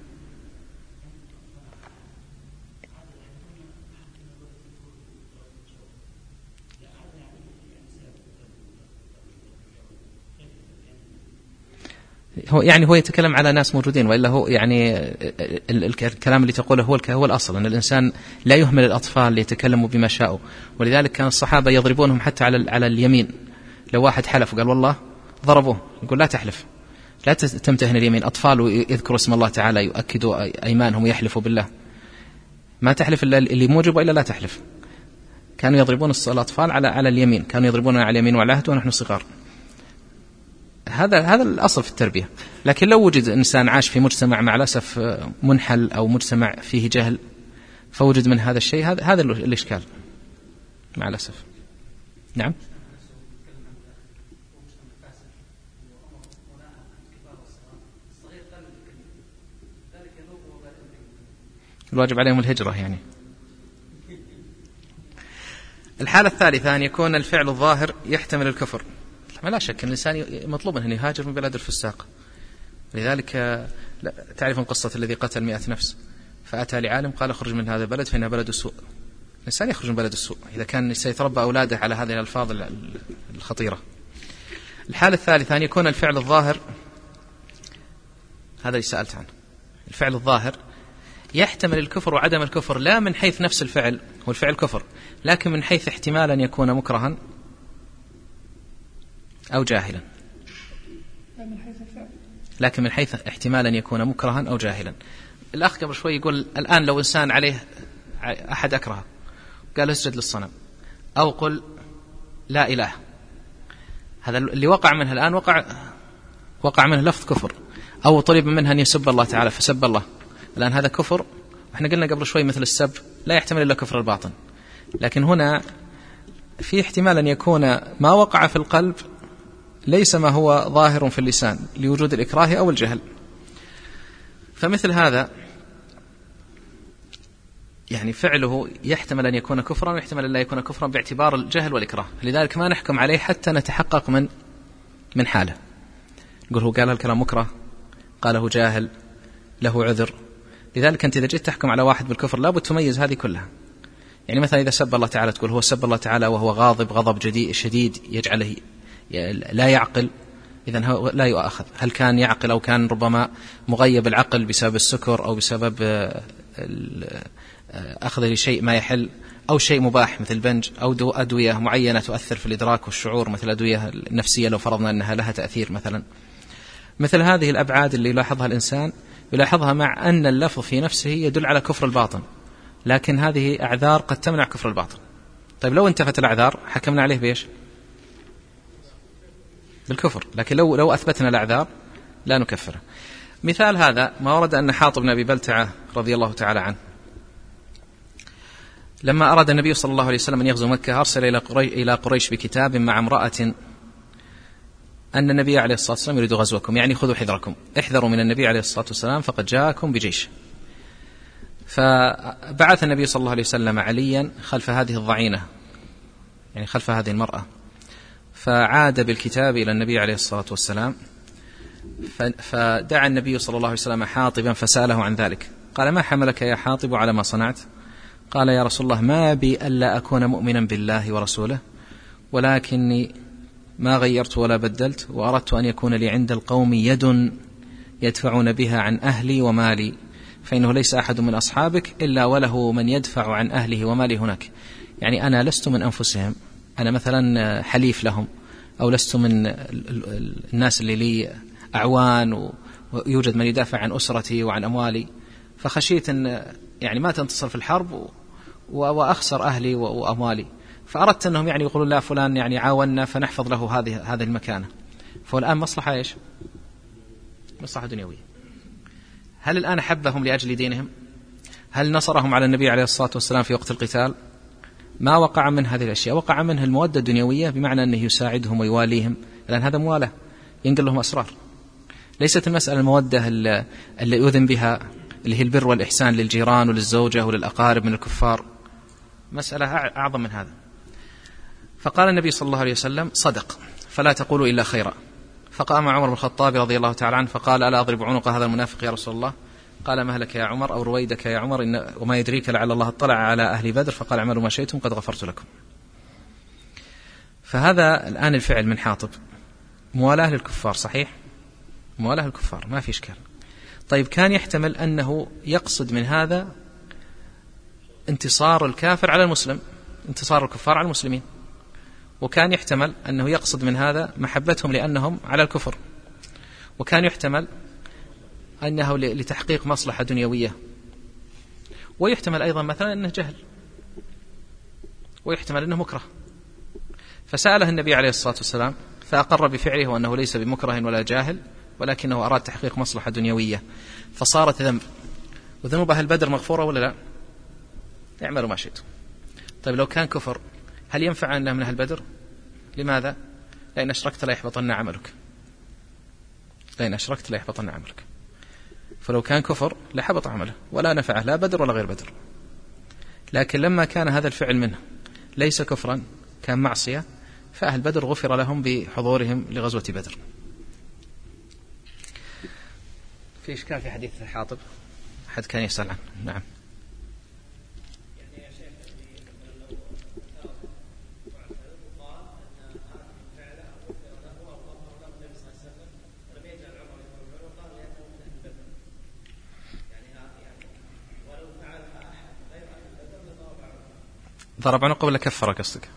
هو يعني هو يتكلم على ناس موجودين، وإلا هو يعني الكلام اللي تقوله هو هو الأصل، أن الإنسان لا يهمل الأطفال ليتكلموا بما شاءوا. ولذلك كان الصحابة يضربونهم حتى على على اليمين. لو واحد حلف وقال والله ضربوه، يقول لا تحلف، لا تمتهن اليمين. أطفال يذكروا اسم الله تعالى يؤكدوا أيمانهم ويحلفوا بالله، ما تحلف إلا اللي موجب وإلا لا تحلف. كانوا يضربون الأطفال على على اليمين، كانوا يضربوننا على اليمين وعلى العهد ونحن صغار. هذا هذا الأصل في التربية. لكن لو وجد إنسان عاش في مجتمع مع الأسف منحل أو مجتمع فيه جهل فوجد من هذا الشيء، هذا هذا الإشكال مع الأسف. نعم. الواجب عليهم الهجرة يعني. الحالة الثالثة أن يكون الفعل الظاهر يحتمل الكفر. لا شك أن الإنسان مطلوب أن يهاجر من بلاد الفساق. لذلك تعرفون قصة الذي قتل مئة نفس فأتى لعالم قال اخرج من هذا البلد فإنها بلد السوء. الإنسان يخرج من بلد السوء إذا كان سيتربى أولاده على هذه الألفاظ الخطيرة. الحالة الثالثة أن يكون الفعل الظاهر، هذا اللي سألت عنه، الفعل الظاهر يحتمل الكفر وعدم الكفر، لا من حيث نفس الفعل والفعل كفر، لكن من حيث احتمال أن يكون مكرها أو جاهلا. لكن من حيث احتمال أن يكون مكرها أو جاهلا. الأخ قبل شوي يقول الآن لو إنسان عليه أحد أكرهه قال اسجد للصنم أو قل لا إله، هذا اللي وقع منه الآن وقع وقع منه لفظ كفر، أو طلب منها أن يسب الله تعالى فسب الله، الآن هذا كفر. وإحنا قلنا قبل شوي مثل السب لا يحتمل إلا كفر الباطن، لكن هنا في احتمال أن يكون ما وقع في القلب ليس ما هو ظاهر في اللسان لوجود الإكراه أو الجهل. فمثل هذا يعني فعله يحتمل أن يكون كفرا ويحتمل أن لا يكون كفرا باعتبار الجهل والإكراه، لذلك ما نحكم عليه حتى نتحقق من من حاله. نقول هو قال الكلام مكره، قاله جاهل، له عذر. لذلك أنت إذا جيت تحكم على واحد بالكفر لابد تميز هذه كلها. يعني مثلا إذا سب الله تعالى تقول هو سب الله تعالى وهو غاضب غضب جديد شديد يجعله لا يعقل، إذن لا يؤاخذ. هل كان يعقل أو كان ربما مغيب العقل بسبب السكر أو بسبب أخذ لشيء ما يحل أو شيء مباح مثل بنج أو أدوية معينة تؤثر في الإدراك والشعور مثل أدوية النفسية لو فرضنا أنها لها تأثير مثلا. مثل هذه الأبعاد اللي يلاحظها الإنسان يلاحظها مع أن اللفظ في نفسه يدل على كفر الباطن، لكن هذه أعذار قد تمنع كفر الباطن. طيب لو انتفت الأعذار حكمنا عليه بإيش؟ بالكفر. لكن لو لو أثبتنا الأعذار لا نكفره. مثال هذا ما ورد أن حاطب بن أبي بلتعة رضي الله تعالى عنه لما أراد النبي صلى الله عليه وسلم أن يغزو مكة أرسل إلى قريش بكتاب مع امرأة أن النبي عليه الصلاة والسلام يريد غزوكم، يعني خذوا حذركم، احذروا من النبي عليه الصلاة والسلام فقد جاءكم بجيش. فبعث النبي صلى الله عليه وسلم عليا خلف هذه الضعينة، يعني خلف هذه المرأة، فعاد بالكتاب إلى النبي عليه الصلاة والسلام، فدعا النبي صلى الله عليه وسلم حاطبا فسأله عن ذلك. قال ما حملك يا حاطب على ما صنعت؟ قال يا رسول الله ما بي ألا أكون مؤمنا بالله ورسوله، ولكني ما غيرت ولا بدلت، وأردت أن يكون لي عند القوم يد يدفعون بها عن أهلي ومالي، فإنه ليس أحد من أصحابك إلا وله من يدفع عن أهله ومالي هناك. يعني أنا لست من أنفسهم، أنا مثلا حليف لهم، أو لست من الناس اللي لي أعوان ويوجد من يدافع عن أسرتي وعن أموالي، فخشيت أن يعني ما تنتصر في الحرب وأخسر أهلي وأموالي، فأردت أنهم يعني يقولون لا فلان يعني عاوننا فنحفظ له هذه هذه المكانة. فالآن مصلحة إيش؟ مصلحة دنيوية. هل الآن حبهم لأجل دينهم؟ هل نصرهم على النبي عليه الصلاة والسلام في وقت القتال؟ ما وقع من هذه الأشياء، وقع منه المودة الدنيوية بمعنى أنه يساعدهم ويواليهم، لأن هذا موالة ينقل لهم أسرار. ليست المسألة المودة اللي يؤذن بها اللي هي البر والإحسان للجيران وللزوجة وللأقارب من الكفار، مسألة أعظم من هذا. فقال النبي صلى الله عليه وسلم صدق فلا تقولوا إلا خيرا. فقام عمر بن الخطاب رضي الله تعالى عنه فقال ألا أضرب عنق هذا المنافق يا رسول الله؟ قال مهلك يا عمر أو رويدك يا عمر، إن وما يدريك لعل الله اطلع على أهل بدر فقال اعملوا ما شئتم قد غفرت لكم. فهذا الآن الفعل من حاطب موالاه للكفار، صحيح، موالاه للكفار ما في إشكال. طيب كان يحتمل أنه يقصد من هذا انتصار الكافر على المسلم، انتصار الكفار على المسلمين، وكان يحتمل أنه يقصد من هذا محبتهم لأنهم على الكفر، وكان يحتمل أنه لتحقيق مصلحة دنيوية، ويحتمل أيضا مثلا أنه جهل، ويحتمل أنه مكره. فسأله النبي عليه الصلاة والسلام فأقر بفعله وأنه ليس بمكره ولا جاهل، ولكنه أراد تحقيق مصلحة دنيوية، فصارت ذنب. وذنوب أهل بدر مغفورة ولا لا؟ اعملوا ما شئتم. طيب لو كان كفر هل ينفع أنه من أهل بدر؟ لماذا؟ لأن أشركت لا يحبطن عملك، لأن أشركت لا يحبطن عملك. فلو كان كفر لحبط عمله ولا نفعه لا بدر ولا غير بدر. لكن لما كان هذا الفعل منه ليس كفرا، كان معصية، فأهل بدر غفر لهم بحضورهم لغزوة بدر. في إشكال في حديث حاطب أحد كان يسأل عنه؟ نعم. ضرب عنقه ولا كفر قصدك؟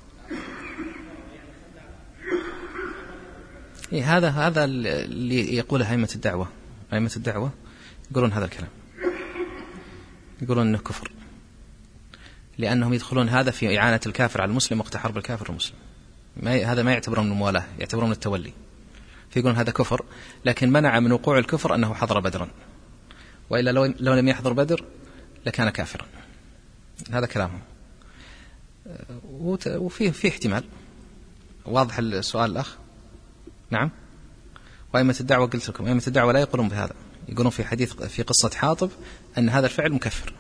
إيه هذا هذا اللي يقوله أئمة الدعوة، أئمة الدعوة يقولون هذا الكلام، يقولون أنه كفر، لأنهم يدخلون هذا في إعانة الكافر على المسلم وقت حرب الكافر والمسلم. ما هذا ما يعتبرون من الموالاة، يعتبرون من التولي. فيقولون هذا كفر، لكن منع من وقوع الكفر أنه حضر بدرا، وإلا لو, لو لم يحضر بدر لكان كافرا. هذا كلامهم. وفيه في احتمال. واضح السؤال الأخ؟ نعم. وأئمة الدعوة قلت لكم أئمة الدعوة لا يقولون بهذا، يقولون في حديث في قصة حاطب أن هذا الفعل مكفر.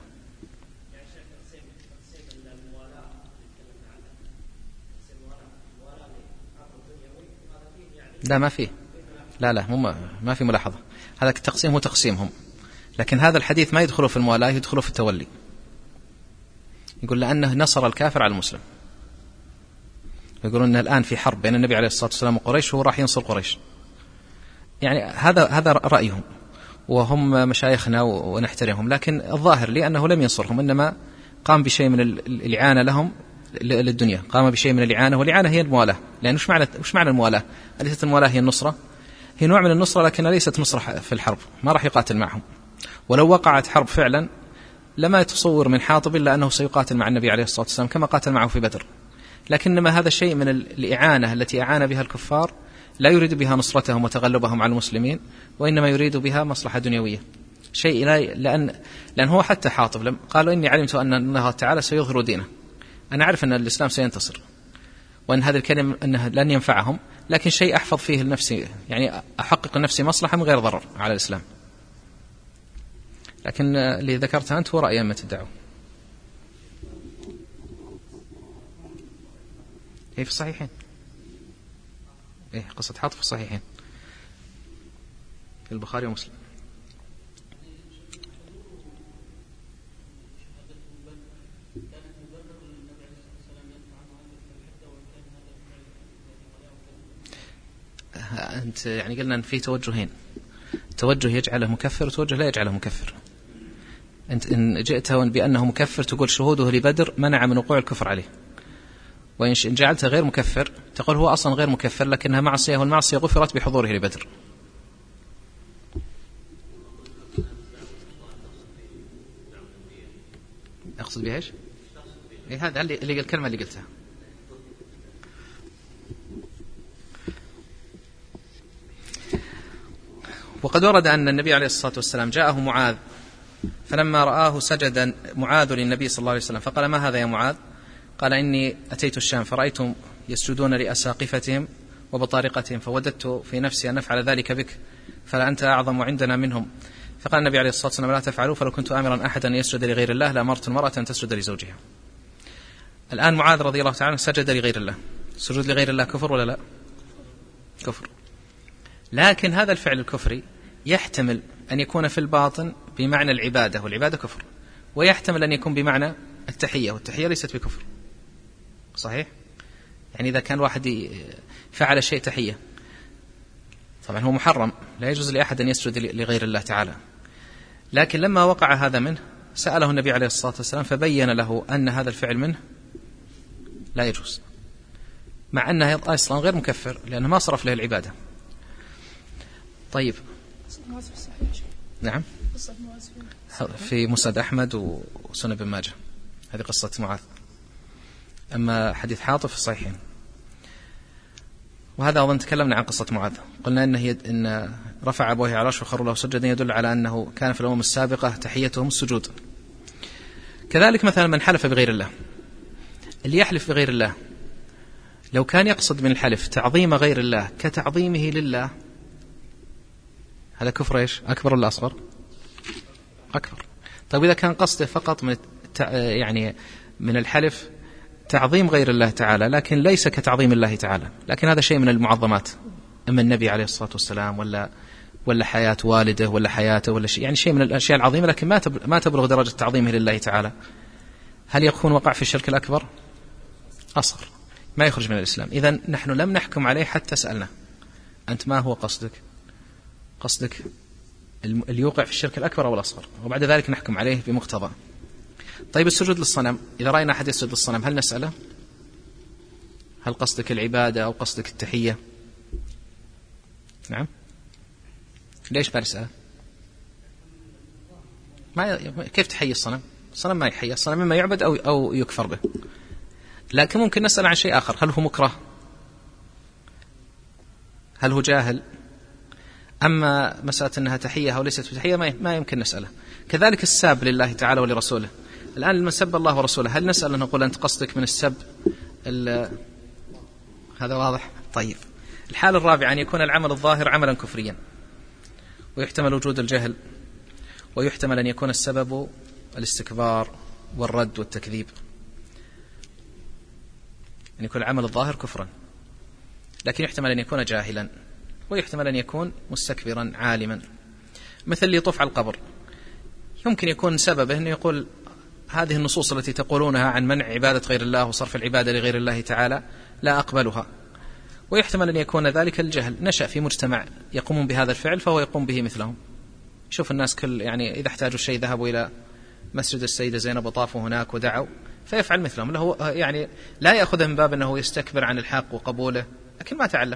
لا ما فيه، لا لا مو ما في ملاحظة. هذا التقسيم هو تقسيمهم، لكن هذا الحديث ما يدخله في الموالاة، يدخله في التولي. يقول لأنه نصر الكافر على المسلم. يقولون أن الآن في حرب بين النبي عليه الصلاة والسلام وقريش، وهو راح ينصر قريش. يعني هذا هذا رأيهم، وهم مشايخنا ونحترمهم، لكن الظاهر لي أنه لم ينصرهم، إنما قام بشيء من الإعانة لهم للدنيا، قام بشيء من الإعانة، والإعانة هي الموالاة. لأن وش معنى وش معنى الموالاة؟ أليست الموالاة هي النصرة؟ هي نوع من النصرة، لكنها ليست نصرة في الحرب، ما راح يقاتل معهم. ولو وقعت حرب فعلا لما يتصور من حاطب إلا أنه سيقاتل مع النبي عليه الصلاة والسلام كما قاتل معه في بدر، لكنما هذا شيء من الإعانة التي أعان بها الكفار، لا يريد بها نصرتهم وتغلبهم على المسلمين، وإنما يريد بها مصلحة دنيوية. شيء لا لأن لأن هو حتى حاطب لم قالوا إني علمت أن الله تعالى سيظهر دينه، أنا أعرف أن الإسلام سينتصر، وأن هذا الكلام أنه لن ينفعهم، لكن شيء أحفظ فيه لنفسي، يعني أحقق لنفسي مصلحة من غير ضرر على الإسلام. لكن اللي ذكرته أنت هو رأي أئمة الدعوة. إيه في الصحيحين، إيه قصة حاطب في الصحيحين في البخاري ومسلم. أنت يعني قلنا أن في توجهين، توجه يجعله مكفر وتوجه لا يجعله مكفر. أنت إن جئت بأنه مكفر تقول شهوده لبدر منع من وقوع الكفر عليه، وإن جعلته غير مكفر تقول هو أصلا غير مكفر لكنها معصية، والمعصية غفرت بحضوره لبدر. أقصد بها إيش؟ إيه هذا اللي الكلمة اللي قلتها. وقد ورد أن النبي عليه الصلاة والسلام جاءه معاذ، فلما رآه سجد معاذ للنبي صلى الله عليه وسلم فقال ما هذا يا معاذ؟ قال إني أتيت الشام فرأيتم يسجدون لأساقفتهم وبطارقتهم، فوددت في نفسي أن نفعل ذلك بك، فلا أنت أعظم عندنا منهم. فقال النبي عليه الصلاة والسلام لا تفعلوا، فلو كنت آمرا أحدا أن يسجد لغير الله لأمرت المرأة أن تسجد لزوجها. الآن معاذ رضي الله تعالى سجد لغير الله، سجود لغير الله كفر ولا لا؟ كفر. لكن هذا الفعل الكفري يحتمل أن يكون في الباطن بمعنى العبادة، والعبادة كفر، ويحتمل أن يكون بمعنى التحية، والتحية ليست بكفر. صحيح؟ يعني إذا كان واحد فعل شيء تحية طبعا هو محرم، لا يجوز لأحد أن يسجد لغير الله تعالى، لكن لما وقع هذا منه سأله النبي عليه الصلاة والسلام فبين له أن هذا الفعل منه لا يجوز، مع أنه أصلا غير مكفر لأنه ما صرف له العبادة. طيب نعم في مسند أحمد وسنن ابن ماجه هذه قصة معاذ. أما حديث حاطب في الصحيحين. وهذا أظن تكلمنا عن قصة معاذ، قلنا إنه يد إن رفع أبويه على العرش وخروا له سجدا يدل على أنه كان في الأمم السابقة تحيتهم السجود. كذلك مثلا من حلف بغير الله، اللي يحلف بغير الله لو كان يقصد من الحلف تعظيم غير الله كتعظيمه لله، هذا كفر إيش؟ أكبر ولا أصغر؟ أكبر. طيب إذا كان قصده فقط من يعني من الحلف تعظيم غير الله تعالى لكن ليس كتعظيم الله تعالى، لكن هذا شيء من المعظمات، أما النبي عليه الصلاة والسلام ولا ولا حياة والده ولا حياته ولا شيء، يعني شيء من الأشياء العظيمة لكن ما ما تبلغ درجة تعظيمه لله تعالى، هل يكون وقع في الشرك الأكبر؟ أصغر، ما يخرج من الإسلام. إذن نحن لم نحكم عليه حتى سألنا أنت ما هو قصدك؟ قصدك اللي يوقع في الشرك الأكبر أو الأصغر، وبعد ذلك نحكم عليه بمقتضى. طيب السجود للصنم، إذا رأينا أحد يسجد للصنم هل نسأله هل قصدك العبادة أو قصدك التحية؟ نعم. ليش ما نسأله؟ ما كيف تحيي الصنم؟ الصنم ما يحيي، الصنم مما يعبد أو أو يكفر به. لكن ممكن نسأل عن شيء آخر، هل هو مكره؟ هل هو جاهل؟ أما مسألة أنها تحية أو ليست بتحية ما يمكن نسأله. كذلك الساب لله تعالى ولرسوله. الآن لما سب الله ورسوله هل نسأل أن نقول أنت قصدك من السب هذا واضح؟ طيب. الحالة الرابعة أن يكون العمل الظاهر عملا كفريا، ويحتمل وجود الجهل، ويحتمل أن يكون السبب الاستكبار والرد والتكذيب، أن يكون العمل الظاهر كفرا، لكن يحتمل أن يكون جاهلا، ويحتمل أن يكون مستكبرا عالما. مثل اللي يطوف على القبر يمكن يكون سببه أنه يقول هذه النصوص التي تقولونها عن منع عبادة غير الله وصرف العبادة لغير الله تعالى لا أقبلها. ويحتمل أن يكون ذلك الجهل، نشأ في مجتمع يقومون بهذا الفعل فهو يقوم به مثلهم. شوف الناس كل يعني إذا احتاجوا الشيء ذهبوا إلى مسجد السيدة زينب وطافوا هناك ودعوا، فيفعل مثلهم. له يعني لا يأخذه من باب أنه يستكبر عن الحق وقبوله، لكن ما تعلم.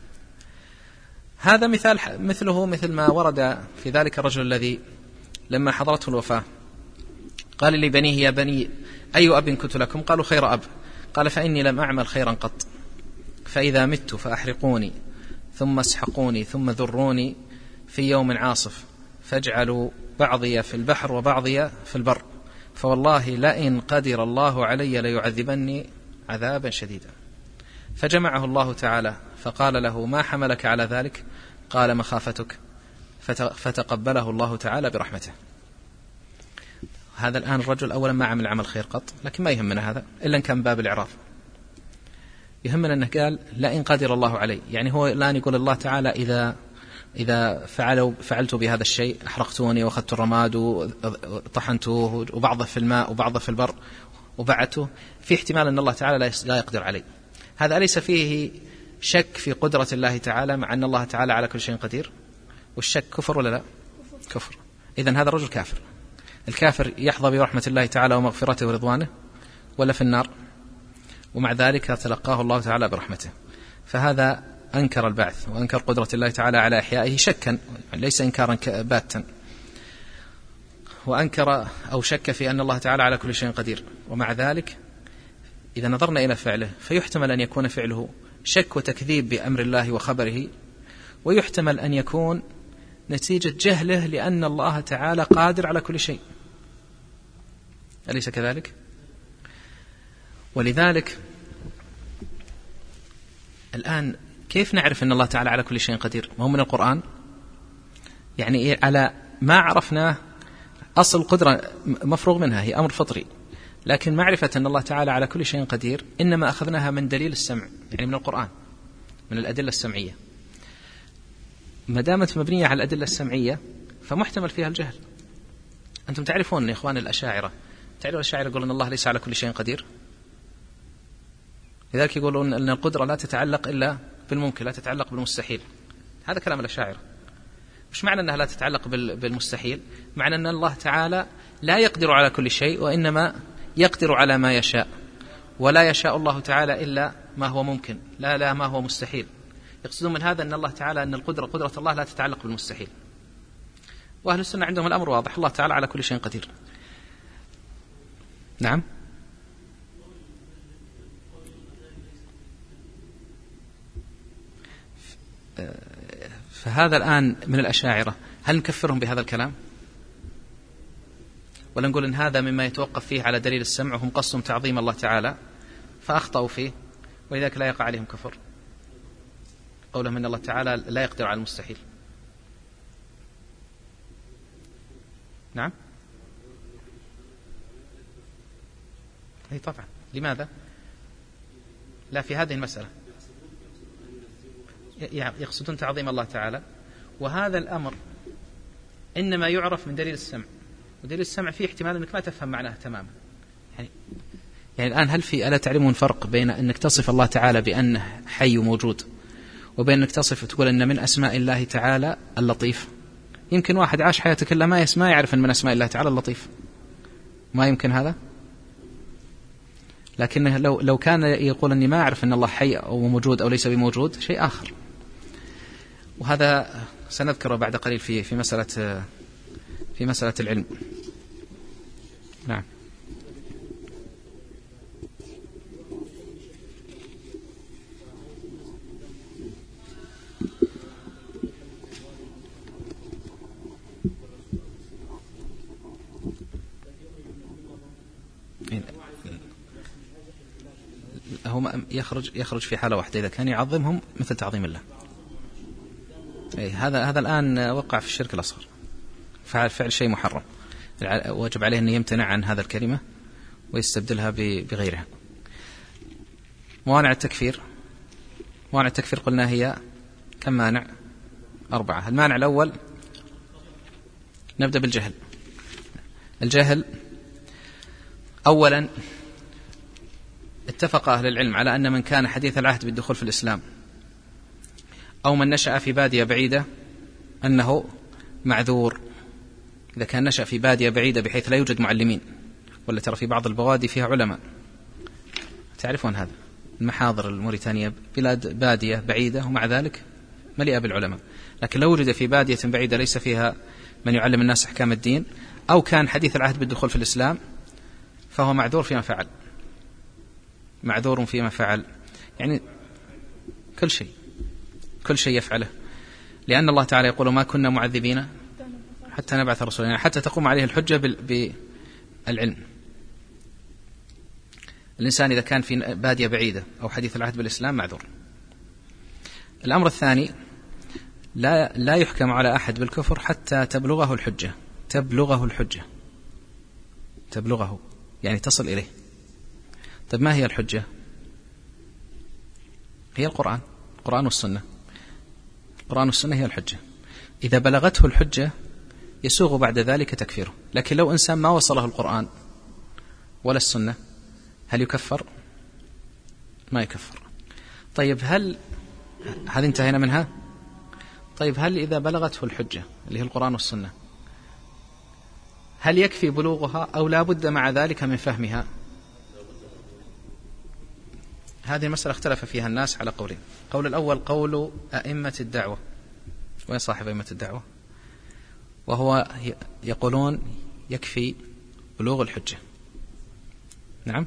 هذا مثال مثله مثل ما ورد في ذلك الرجل الذي لما حضرته الوفاة قال لبنيه يا بني أي أب كنت لكم؟ قالوا خير أب. قال فإني لم أعمل خيرا قط، فإذا مت فأحرقوني ثم اسحقوني ثم ذروني في يوم عاصف، فاجعلوا بعضي في البحر وبعضي في البر، فوالله لئن قدر الله علي ليعذبني عذابا شديدا. فجمعه الله تعالى فقال له ما حملك على ذلك؟ قال مخافتك، فتقبله الله تعالى برحمته. هذا الآن الرجل أولا ما عمل عمل خير قط، لكن ما يهمنا هذا إلا إن كان باب الإعراض. يهمنا أنه قال لئن قدر الله علي، يعني هو الآن يقول الله تعالى إذا إذا فعلوا فعلت بهذا الشيء أحرقتوني وأخذت الرماد وطحنته وبعضه في الماء وبعضه في البر وبعته، في احتمال أن الله تعالى لا يقدر علي. هذا أليس فيه شك في قدرة الله تعالى مع أن الله تعالى على كل شيء قدير؟ والشك كفر ولا لا؟ كفر. إذن هذا الرجل كافر. الكافر يحظى برحمة الله تعالى ومغفرته ورضوانه ولا في النار؟ ومع ذلك تلقاه الله تعالى برحمته. فهذا أنكر البعث وأنكر قدرة الله تعالى على إحيائه شكا، ليس إنكارا باتا، وأنكر أو شك في أن الله تعالى على كل شيء قدير. ومع ذلك إذا نظرنا إلى فعله فيحتمل أن يكون فعله شك وتكذيب بأمر الله وخبره، ويحتمل أن يكون نتيجة جهله لأن الله تعالى قادر على كل شيء، أليس كذلك؟ ولذلك الآن كيف نعرف أن الله تعالى على كل شيء قدير؟ ما هو من القرآن، يعني على ما عرفناه أصل القدرة مفروغ منها، هي أمر فطري، لكن معرفة أن الله تعالى على كل شيء قدير إنما أخذناها من دليل السمع، يعني من القرآن، من الأدلة السمعية. ما دامت مبنية على الأدلة السمعية فمحتمل فيها الجهل. أنتم تعرفون يا إخوان الأشاعرة، تعرفون الأشاعرة يقولون أن الله ليس على كل شيء قدير، لذلك يقولون أن القدرة لا تتعلق إلا بالممكن، لا تتعلق بالمستحيل. هذا كلام الأشاعرة. مش معنى أنها لا تتعلق بالمستحيل، معنى أن الله تعالى لا يقدر على كل شيء، وإنما يقدر على ما يشاء، ولا يشاء الله تعالى إلا ما هو ممكن، لا لا ما هو مستحيل. يقصدون من هذا أن الله تعالى أن القدرة قدرة الله لا تتعلق بالمستحيل. وأهل السنة عندهم الأمر واضح، الله تعالى على كل شيء قدير. نعم. فهذا الآن من الأشاعرة، هل نكفرهم بهذا الكلام ولا نقول إن هذا مما يتوقف فيه على دليل السمع وهم قصدهم تعظيم الله تعالى فأخطأوا فيه ولذلك لا يقع عليهم كفر؟ قولهم إن الله تعالى لا يقدر على المستحيل. نعم. أي طبعا. لماذا؟ لا في هذه المسألة يقصدون تعظيم الله تعالى، وهذا الأمر إنما يعرف من دليل السمع، ودليل السمع فيه احتمال أنك ما تفهم معناه تماما. يعني, يعني الآن هل في ألا تعلمون فرق بين أنك تصف الله تعالى بأنه حي وموجود وبين أنك تصف تقول أن من أسماء الله تعالى اللطيف؟ يمكن واحد عاش حياته كلها ما يسمع يعرف أن من أسماء الله تعالى اللطيف، ما يمكن هذا. لكنه لو لو كان يقول أني ما أعرف أن الله حي أو موجود أو ليس بموجود شيء آخر. وهذا سنذكره بعد قليل في في مسألة في مسألة العلم. نعم. فهو يخرج يخرج في حالة واحدة، إذا كان يعظمهم مثل تعظيم الله. أي هذا هذا الآن وقع في الشرك الأصغر، فعل فعل شيء محرم، واجب عليه أن يمتنع عن هذا الكلمة ويستبدلها بغيرها. موانع التكفير، موانع التكفير قلنا هي كم مانع؟ أربعة. المانع الأول نبدأ بالجهل. الجهل أولا اتفق أهل العلم على أن من كان حديث العهد بالدخول في الإسلام أو من نشأ في بادية بعيدة أنه معذور. إذا كان نشأ في بادية بعيدة بحيث لا يوجد معلمين، ولا ترى في بعض البوادي فيها علماء، تعرفون هذا، المحاضر الموريتانية بلاد بادية بعيدة ومع ذلك مليئة بالعلماء، لكن لو وجد في بادية بعيدة ليس فيها من يعلم الناس أحكام الدين، أو كان حديث العهد بالدخول في الإسلام، فهو معذور فيما فعل، معذور فيما فعل، يعني كل شيء كل شيء يفعله، لأن الله تعالى يقول ما كنا معذبين حتى نبعث رسولا، يعني حتى تقوم عليه الحجة بالعلم. الإنسان إذا كان في بادية بعيدة أو حديث العهد بالإسلام معذور. الأمر الثاني لا لا يحكم على أحد بالكفر حتى تبلغه الحجة، تبلغه الحجة تبلغه يعني تصل إليه. طيب ما هي الحجة؟ هي القرآن، القرآن والسنة. القرآن والسنة هي الحجة. إذا بلغته الحجة يسوغ بعد ذلك تكفيره. لكن لو إنسان ما وصله القرآن ولا السنة هل يكفر؟ ما يكفر. طيب هل هذه انتهينا منها؟ طيب هل إذا بلغته الحجة اللي هي القرآن والسنة هل يكفي بلوغها أو لا بد مع ذلك من فهمها؟ هذه المسألة اختلف فيها الناس على قولين. قول الأول قول أئمة الدعوة. وين صاحب أئمة الدعوة؟ وهو يقولون يكفي بلوغ الحجة. نعم.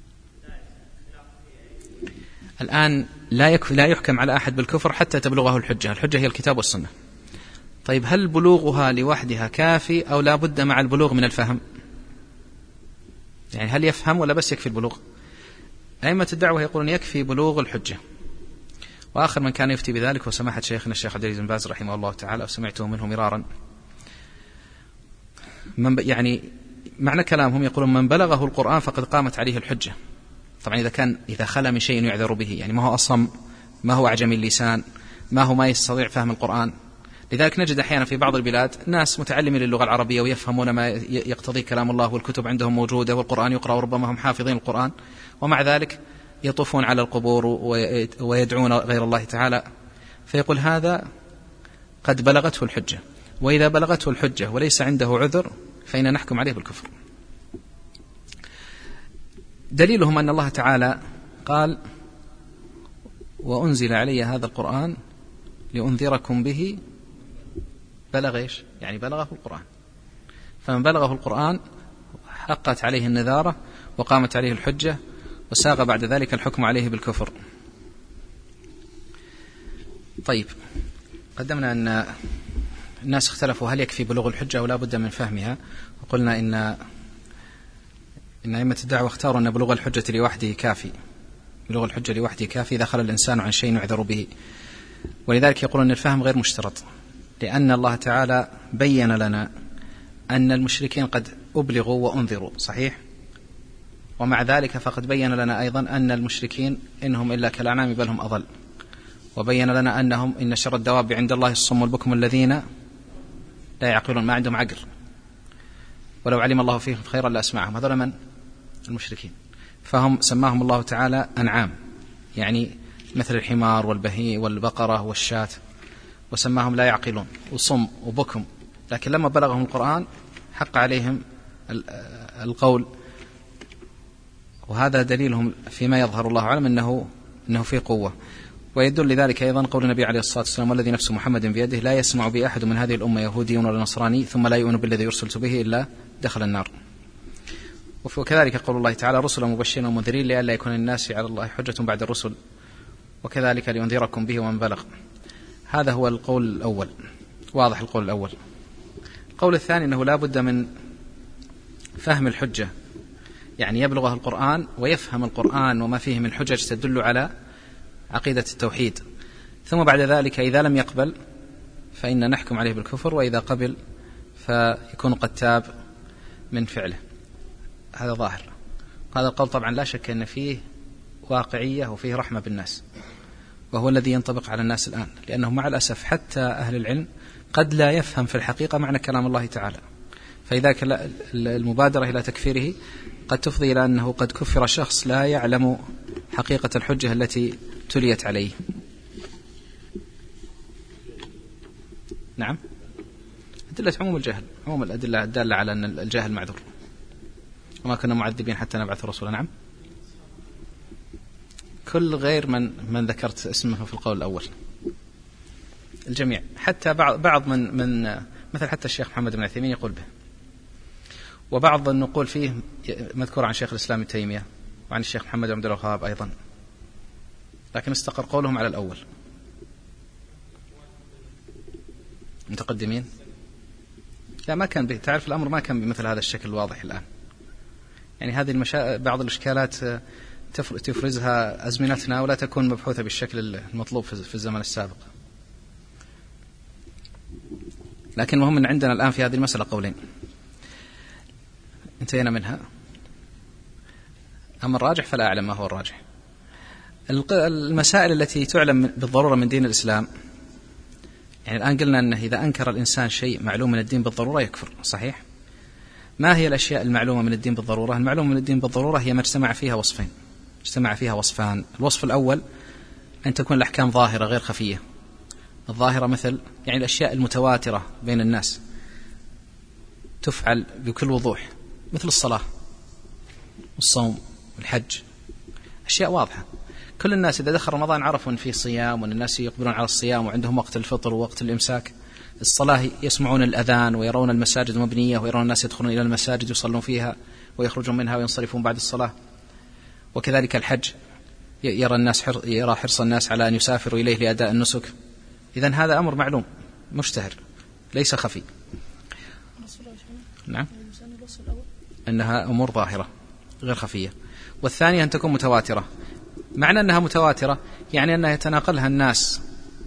الآن لا يكفي لا يحكم على أحد بالكفر حتى تبلغه الحجة. الحجة هي الكتاب والسنة. طيب هل بلوغها لوحدها كافي أو لا بد مع البلوغ من الفهم؟ يعني هل يفهم ولا بس يكفي البلوغ؟ أئمة الدعوة يقولون يكفي بلوغ الحجة. وآخر من كان يفتي بذلك وسماحة شيخنا الشيخ عبد العزيز بن باز رحمه الله تعالى، وسمعته منه مرارا، من يعني معنى كلامهم يقولون من بلغه القرآن فقد قامت عليه الحجة. طبعا إذا كان إذا خلا من شيء يعذر به، يعني ما هو أصم، ما هو أعجمي اللسان، ما هو ما يستطيع فهم القرآن. لذلك نجد أحيانا في بعض البلاد ناس متعلمين للغة العربية ويفهمون ما يقتضي كلام الله والكتب عندهم موجودة والقرآن يقرأ وربما هم حافظين القرآن، ومع ذلك يطوفون على القبور ويدعون غير الله تعالى، فيقول هذا قد بلغته الحجة. وإذا بلغته الحجة وليس عنده عذر فإن نحكم عليه بالكفر. دليلهم أن الله تعالى قال وأنزل علي هذا القرآن لأنذركم به، بلغ إيش؟ يعني بلغه القرآن. فمن بلغه القرآن حقت عليه النذارة وقامت عليه الحجة، وساق بعد ذلك الحكم عليه بالكفر. طيب قدمنا أن الناس اختلفوا هل يكفي بلوغ الحجة أو لا بد من فهمها، وقلنا إن إن أئمة الدعوة اختاروا أن بلوغ الحجة لوحده كافي، بلوغ الحجة لوحده كافي إذا خلى الإنسان عن شيء يعذر به. ولذلك يقولون أن الفهم غير مشترط، لأن الله تعالى بين لنا أن المشركين قد أبلغوا وأنذروا، صحيح؟ ومع ذلك فقد بين لنا أيضا أن المشركين إنهم إلا كالأنعام بل هم أضل، وبين لنا أنهم إن شر الدواب عند الله الصم البكم الذين لا يعقلون، ما عندهم عقل، ولو علم الله فيهم خيرا لأسمعهم. هذول من؟ المشركين. فهم سماهم الله تعالى أنعام، يعني مثل الحمار والبهي والبقرة والشاة، وسماهم لا يعقلون وصم وبكم. لكن لما بلغهم القرآن حق عليهم القول، وهذا دليلهم فيما يظهر الله أعلم أنه أنه في قوة. ويدل لذلك أيضا قول النبي عليه الصلاة والسلام والذي نفس محمد بيده لا يسمع بي أحد من هذه الأمة يهودي ولا نصراني ثم لا يؤمن بالذي يرسلت به إلا دخل النار. وكذلك قول الله تعالى رسلا مبشرين ومنذرين لئلا يكون الناس على الله حجة بعد الرسل، وكذلك لينذركم به ومن بلغ. هذا هو القول الأول، واضح القول الأول. القول الثاني أنه لا بد من فهم الحجة، يعني يبلغه القرآن ويفهم القرآن وما فيه من حجج تدل على عقيدة التوحيد، ثم بعد ذلك إذا لم يقبل فإن نحكم عليه بالكفر، وإذا قبل فيكون قد تاب من فعله. هذا ظاهر. هذا القول طبعا لا شك أن فيه واقعية وفيه رحمة بالناس، وهو الذي ينطبق على الناس الآن، لأنه مع الأسف حتى أهل العلم قد لا يفهم في الحقيقة معنى كلام الله تعالى، فإذا المبادرة إلى تكفيره قد تفضي إلى أنه قد كفر شخص لا يعلم حقيقة الحجة التي تليت عليه. نعم، أدلة عموم الجهل، عموم الأدلة الدالة على أن الجاهل معذور، وما كنا معذبين حتى نبعث رسولا. نعم، كل غير من من ذكرت اسمه في القول الأول، الجميع، حتى بعض بعض من من مثل حتى الشيخ محمد بن عثيمين يقول به، وبعض النقول فيه مذكور عن شيخ الإسلام ابن تيمية وعن الشيخ محمد بن عبد الوهاب أيضا، لكن استقر قولهم على الأول. متقدمين لا، ما كان به، تعرف الأمر ما كان بمثل هذا الشكل الواضح الآن، يعني هذه المشا... بعض الإشكالات تفرزها أزمنتنا ولا تكون مبحوثة بالشكل المطلوب في الزمن السابق. لكن المهم أن عندنا الآن في هذه المسألة قولين انتهينا منها. أما الراجح فلا أعلم ما هو الراجح. المسائل التي تعلم بالضرورة من دين الإسلام، يعني الآن قلنا أنه إذا أنكر الإنسان شيء معلوم من الدين بالضرورة يكفر، صحيح؟ ما هي الأشياء المعلومة من الدين بالضرورة؟ المعلومة من الدين بالضرورة هي ما اجتمع فيها وصفين، اجتمع فيها وصفان. الوصف الأول أن تكون الأحكام ظاهرة غير خفية. الظاهرة مثل يعني الأشياء المتواترة بين الناس تفعل بكل وضوح، مثل الصلاة والصوم والحج، أشياء واضحة. كل الناس إذا دخل رمضان عرفوا أن فيه صيام وأن الناس يقبلون على الصيام وعندهم وقت الفطر ووقت الإمساك. الصلاة يسمعون الأذان ويرون المساجد مبنية ويرون الناس يدخلون إلى المساجد يصلون فيها ويخرجون منها وينصرفون بعد الصلاة. وكذلك الحج يرى الناس حر يرى حرص الناس على أن يسافروا إليه لأداء النسك. إذن هذا أمر معلوم مشتهر ليس خفي. نعم، أنها أمور ظاهرة غير خفية. والثانية أن تكون متواترة. معنى أنها متواترة يعني أنها يتناقلها الناس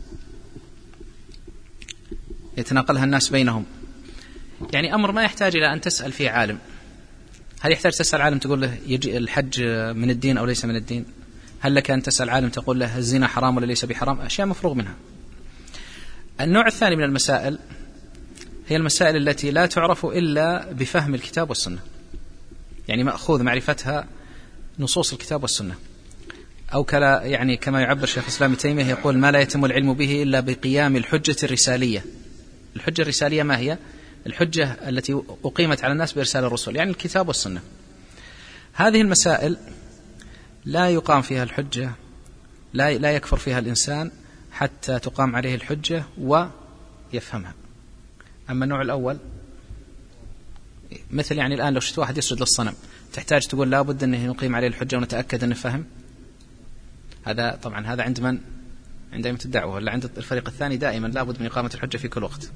يتناقلها الناس بينهم، يعني أمر ما يحتاج إلى أن تسأل فيه عالم. هل يحتاج تسأل عالم تقول له يجي الحج من الدين أو ليس من الدين؟ هل لك أن تسأل عالم تقول له الزنا حرام ولا ليس بحرام؟ أشياء مفروغ منها. النوع الثاني من المسائل هي المسائل التي لا تعرف إلا بفهم الكتاب والسنة، يعني مأخوذ معرفتها نصوص الكتاب والسنة، أو كلا يعني كما يعبر شيخ الإسلام ابن تيمية يقول ما لا يتم العلم به إلا بقيام الحجة الرسالية. الحجة الرسالية ما هي؟ الحجة التي أقيمت على الناس بإرسال الرسل، يعني الكتاب والسنة. هذه المسائل لا يقام فيها الحجة، لا لا يكفر فيها الإنسان حتى تقام عليه الحجة ويفهمها. أما النوع الأول مثل يعني الآن لو شفت واحد يسجد للصنم تحتاج تقول لا بد أنه نقيم عليه الحجة ونتأكد أنه فهم. هذا طبعا هذا عند من؟ عند أئمة الدعوة، ولا عند الفريق الثاني دائما لا بد من إقامة الحجة في كل وقت.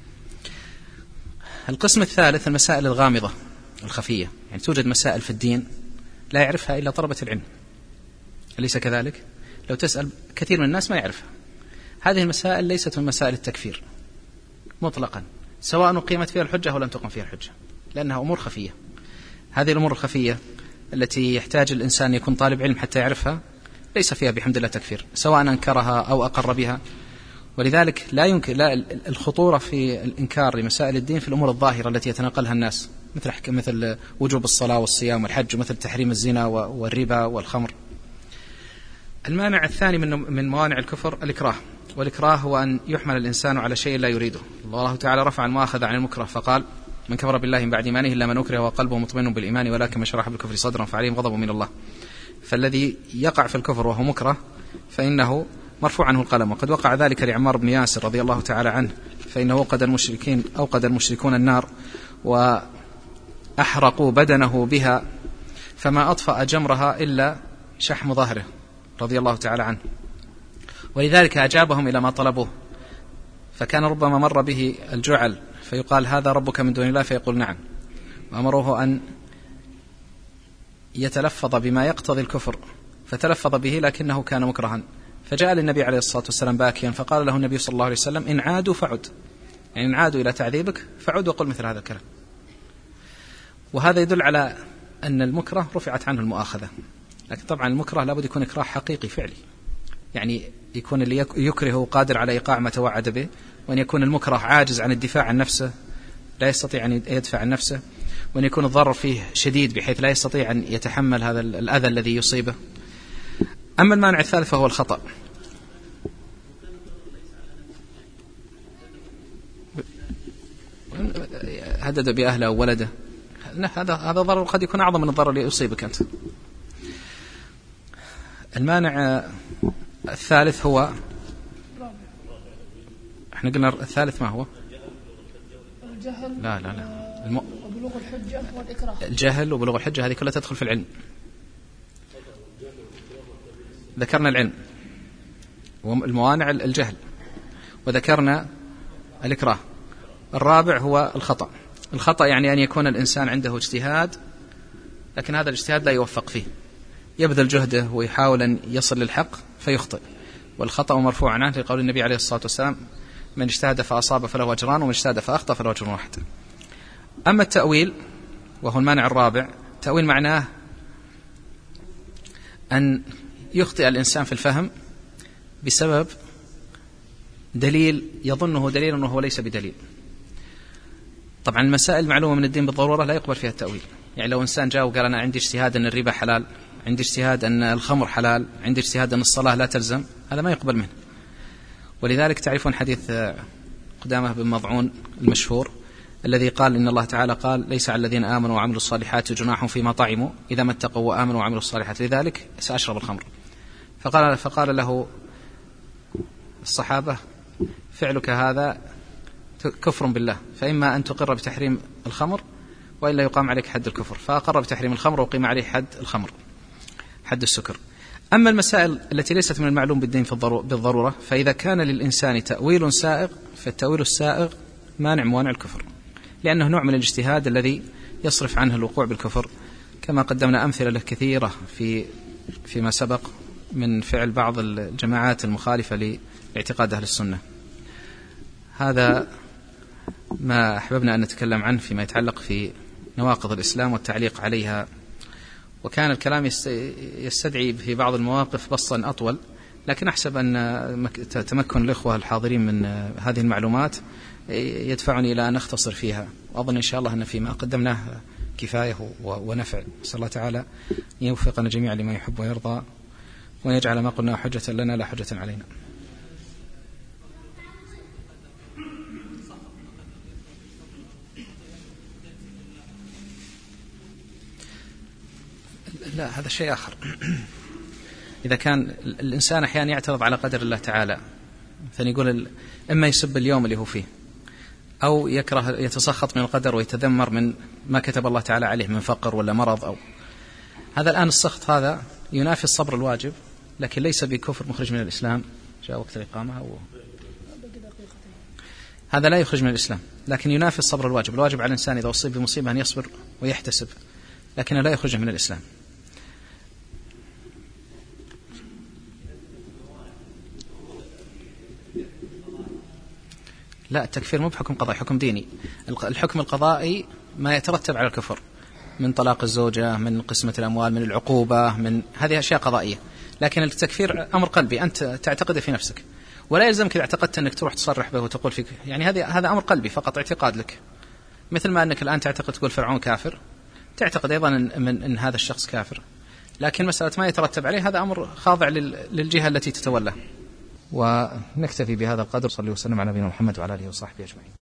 القسم الثالث المسائل الغامضة الخفية، يعني توجد مسائل في الدين لا يعرفها إلا طلبة العلم، أليس كذلك؟ لو تسأل كثير من الناس ما يعرفها. هذه المسائل ليست من مسائل التكفير مطلقا، سواء أقيمت فيها الحجة أو لم تقم فيها الحجة، لأنها أمور خفية. هذه الأمور الخفية التي يحتاج الإنسان يكون طالب علم حتى يعرفها ليس فيها بحمد الله تكفير، سواء أنكرها أو أقر بها. ولذلك لا يمكن لا الخطورة في الإنكار لمسائل الدين في الأمور الظاهرة التي يتناقلها الناس، مثل مثل وجوب الصلاة والصيام والحج، ومثل تحريم الزنا والربا والخمر. المانع الثاني من من موانع الكفر الإكراه، والإكراه هو أن يحمل الإنسان على شيء لا يريده. الله تعالى رفع المؤاخذة عن المكره فقال من كفر بالله من بعد إيمانه إلا من أكره وقلبه مطمئن بالإيمان ولكن من شرح بالكفر صدرا فعليهم غضب من الله. فالذي يقع في الكفر وهو مكره فإنه مرفوع عنه القلم. وقد وقع ذلك لعمار بن ياسر رضي الله تعالى عنه، فإنه أوقد المشركين أوقد المشركون النار وأحرقوا بدنه بها فما أطفأ جمرها إلا شحم ظهره رضي الله تعالى عنه، ولذلك أجابهم إلى ما طلبوه. فكان ربما مر به الجعل فيقال هذا ربك من دون الله فيقول نعم، وأمروه أن يتلفظ بما يقتضي الكفر فتلفظ به لكنه كان مكرها، فجاء للنبي عليه الصلاة والسلام باكيا فقال له النبي صلى الله عليه وسلم إن عادوا فعد، يعني إن عادوا إلى تعذيبك فعد وقل مثل هذا الكلام. وهذا يدل على أن المكره رفعت عنه المؤاخذة، لكن طبعا المكره لابد يكون إكراه حقيقي فعلي، يعني يكون اللي يكره قادر على إيقاع ما توعد به، وأن يكون المكره عاجز عن الدفاع عن نفسه لا يستطيع أن يدفع عن نفسه، وأن يكون الضرر فيه شديد بحيث لا يستطيع أن يتحمل هذا الأذى الذي يصيبه. أما المانع الثالث فهو الخطأ. هدد بأهله أو ولده، هذا هذا ضرر قد يكون أعظم من الضرر اللي يصيبك أنت. المانع الثالث هو، احنا قلنا الثالث ما هو؟ الجهل. لا لا لا الم... وبلوغ الحجة والإكراه. الجهل وبلوغ الحجة هذه كلها تدخل في العلم. ذكرنا العلم والموانع الجهل، وذكرنا الإكراه. الرابع هو الخطأ. الخطأ يعني أن يكون الإنسان عنده اجتهاد لكن هذا الاجتهاد لا يوفق فيه، يبذل جهده ويحاول أن يصل للحق فيخطئ، والخطأ مرفوع عنه لقول النبي عليه الصلاة والسلام من اجتهد فأصاب فله أجران ومن اجتهد فأخطأ فله أجر واحد. أما التأويل وهو المانع الرابع، تأويل معناه أن يخطئ الإنسان في الفهم بسبب دليل يظنه دليلا وهو ليس بدليل. طبعا المسائل المعلومة من الدين بالضرورة لا يقبل فيها التأويل، يعني لو إنسان جاء وقال أنا عندي اجتهاد أن الربا حلال، عندي اجتهاد أن الخمر حلال، عندي اجتهاد أن الصلاة لا تلزم، هذا ما يقبل منه. ولذلك تعرفون حديث قدامة بن مضعون المشهور الذي قال إن الله تعالى قال ليس على الذين آمنوا وعملوا الصالحات جناح فيما طعموا إذا ما اتقوا وآمنوا وعملوا الصالحات لذلك سأشرب الخمر. فقال, فقال له الصحابة فعلك هذا كفر بالله، فإما أن تقر بتحريم الخمر وإلا يقام عليك حد الكفر، فأقر بتحريم الخمر وقيم عليه حد الخمر حد السكر. أما المسائل التي ليست من المعلوم بالدين بالضرورة، فإذا كان للإنسان تأويل سائغ فالتأويل السائغ مانع موانع الكفر، لأنه نوع من الاجتهاد الذي يصرف عنه الوقوع بالكفر، كما قدمنا أمثلة له كثيرة في فيما سبق من فعل بعض الجماعات المخالفة لاعتقاد أهل السنة. هذا ما أحببنا أن نتكلم عنه فيما يتعلق في نواقض الإسلام والتعليق عليها، وكان الكلام يستدعي في بعض المواقف بسطا أطول، لكن أحسب أن تمكن الإخوة الحاضرين من هذه المعلومات يدفعني إلى أن أختصر فيها، وأظن إن شاء الله أن فيما قدمناه كفاية ونفع. صلى الله تعالى يوفقنا جميعا لما يحب ويرضى، ويجعل ما قلنا حجة لنا لا حجة علينا. لا، هذا شيء آخر. إذا كان الإنسان أحيانا يعترض على قدر الله تعالى، مثلا يقول إما يسب اليوم اللي هو فيه، أو يكره يتسخط من القدر ويتذمر من ما كتب الله تعالى عليه من فقر ولا مرض، أو هذا الآن السخط هذا ينافي الصبر الواجب، لكن ليس بكفر مخرج من الإسلام. جاء وقت الإقامة أو هذا لا يخرج من الإسلام، لكن ينافي الصبر الواجب. الواجب على الإنسان إذا أصيب بمصيبة أن يصبر ويحتسب، لكنه لا يخرج من الإسلام. لا، التكفير مو بحكم قضائي، حكم ديني. الحكم القضائي ما يترتب على الكفر من طلاق الزوجة، من قسمة الأموال، من العقوبة، من هذه أشياء قضائية. لكن التكفير أمر قلبي أنت تعتقده في نفسك، ولا يلزمك إذا اعتقدت أنك تروح تصرح به وتقول فيك، يعني هذا هذا أمر قلبي فقط، اعتقاد لك. مثل ما أنك الآن تعتقد تقول فرعون كافر، تعتقد أيضا إن, من إن هذا الشخص كافر، لكن مسألة ما يترتب عليه هذا أمر خاضع للجهة التي تتولى. ونكتفي بهذا القدر. صلى الله وسلم على نبينا محمد وعلى آله وصحبه أجمعين.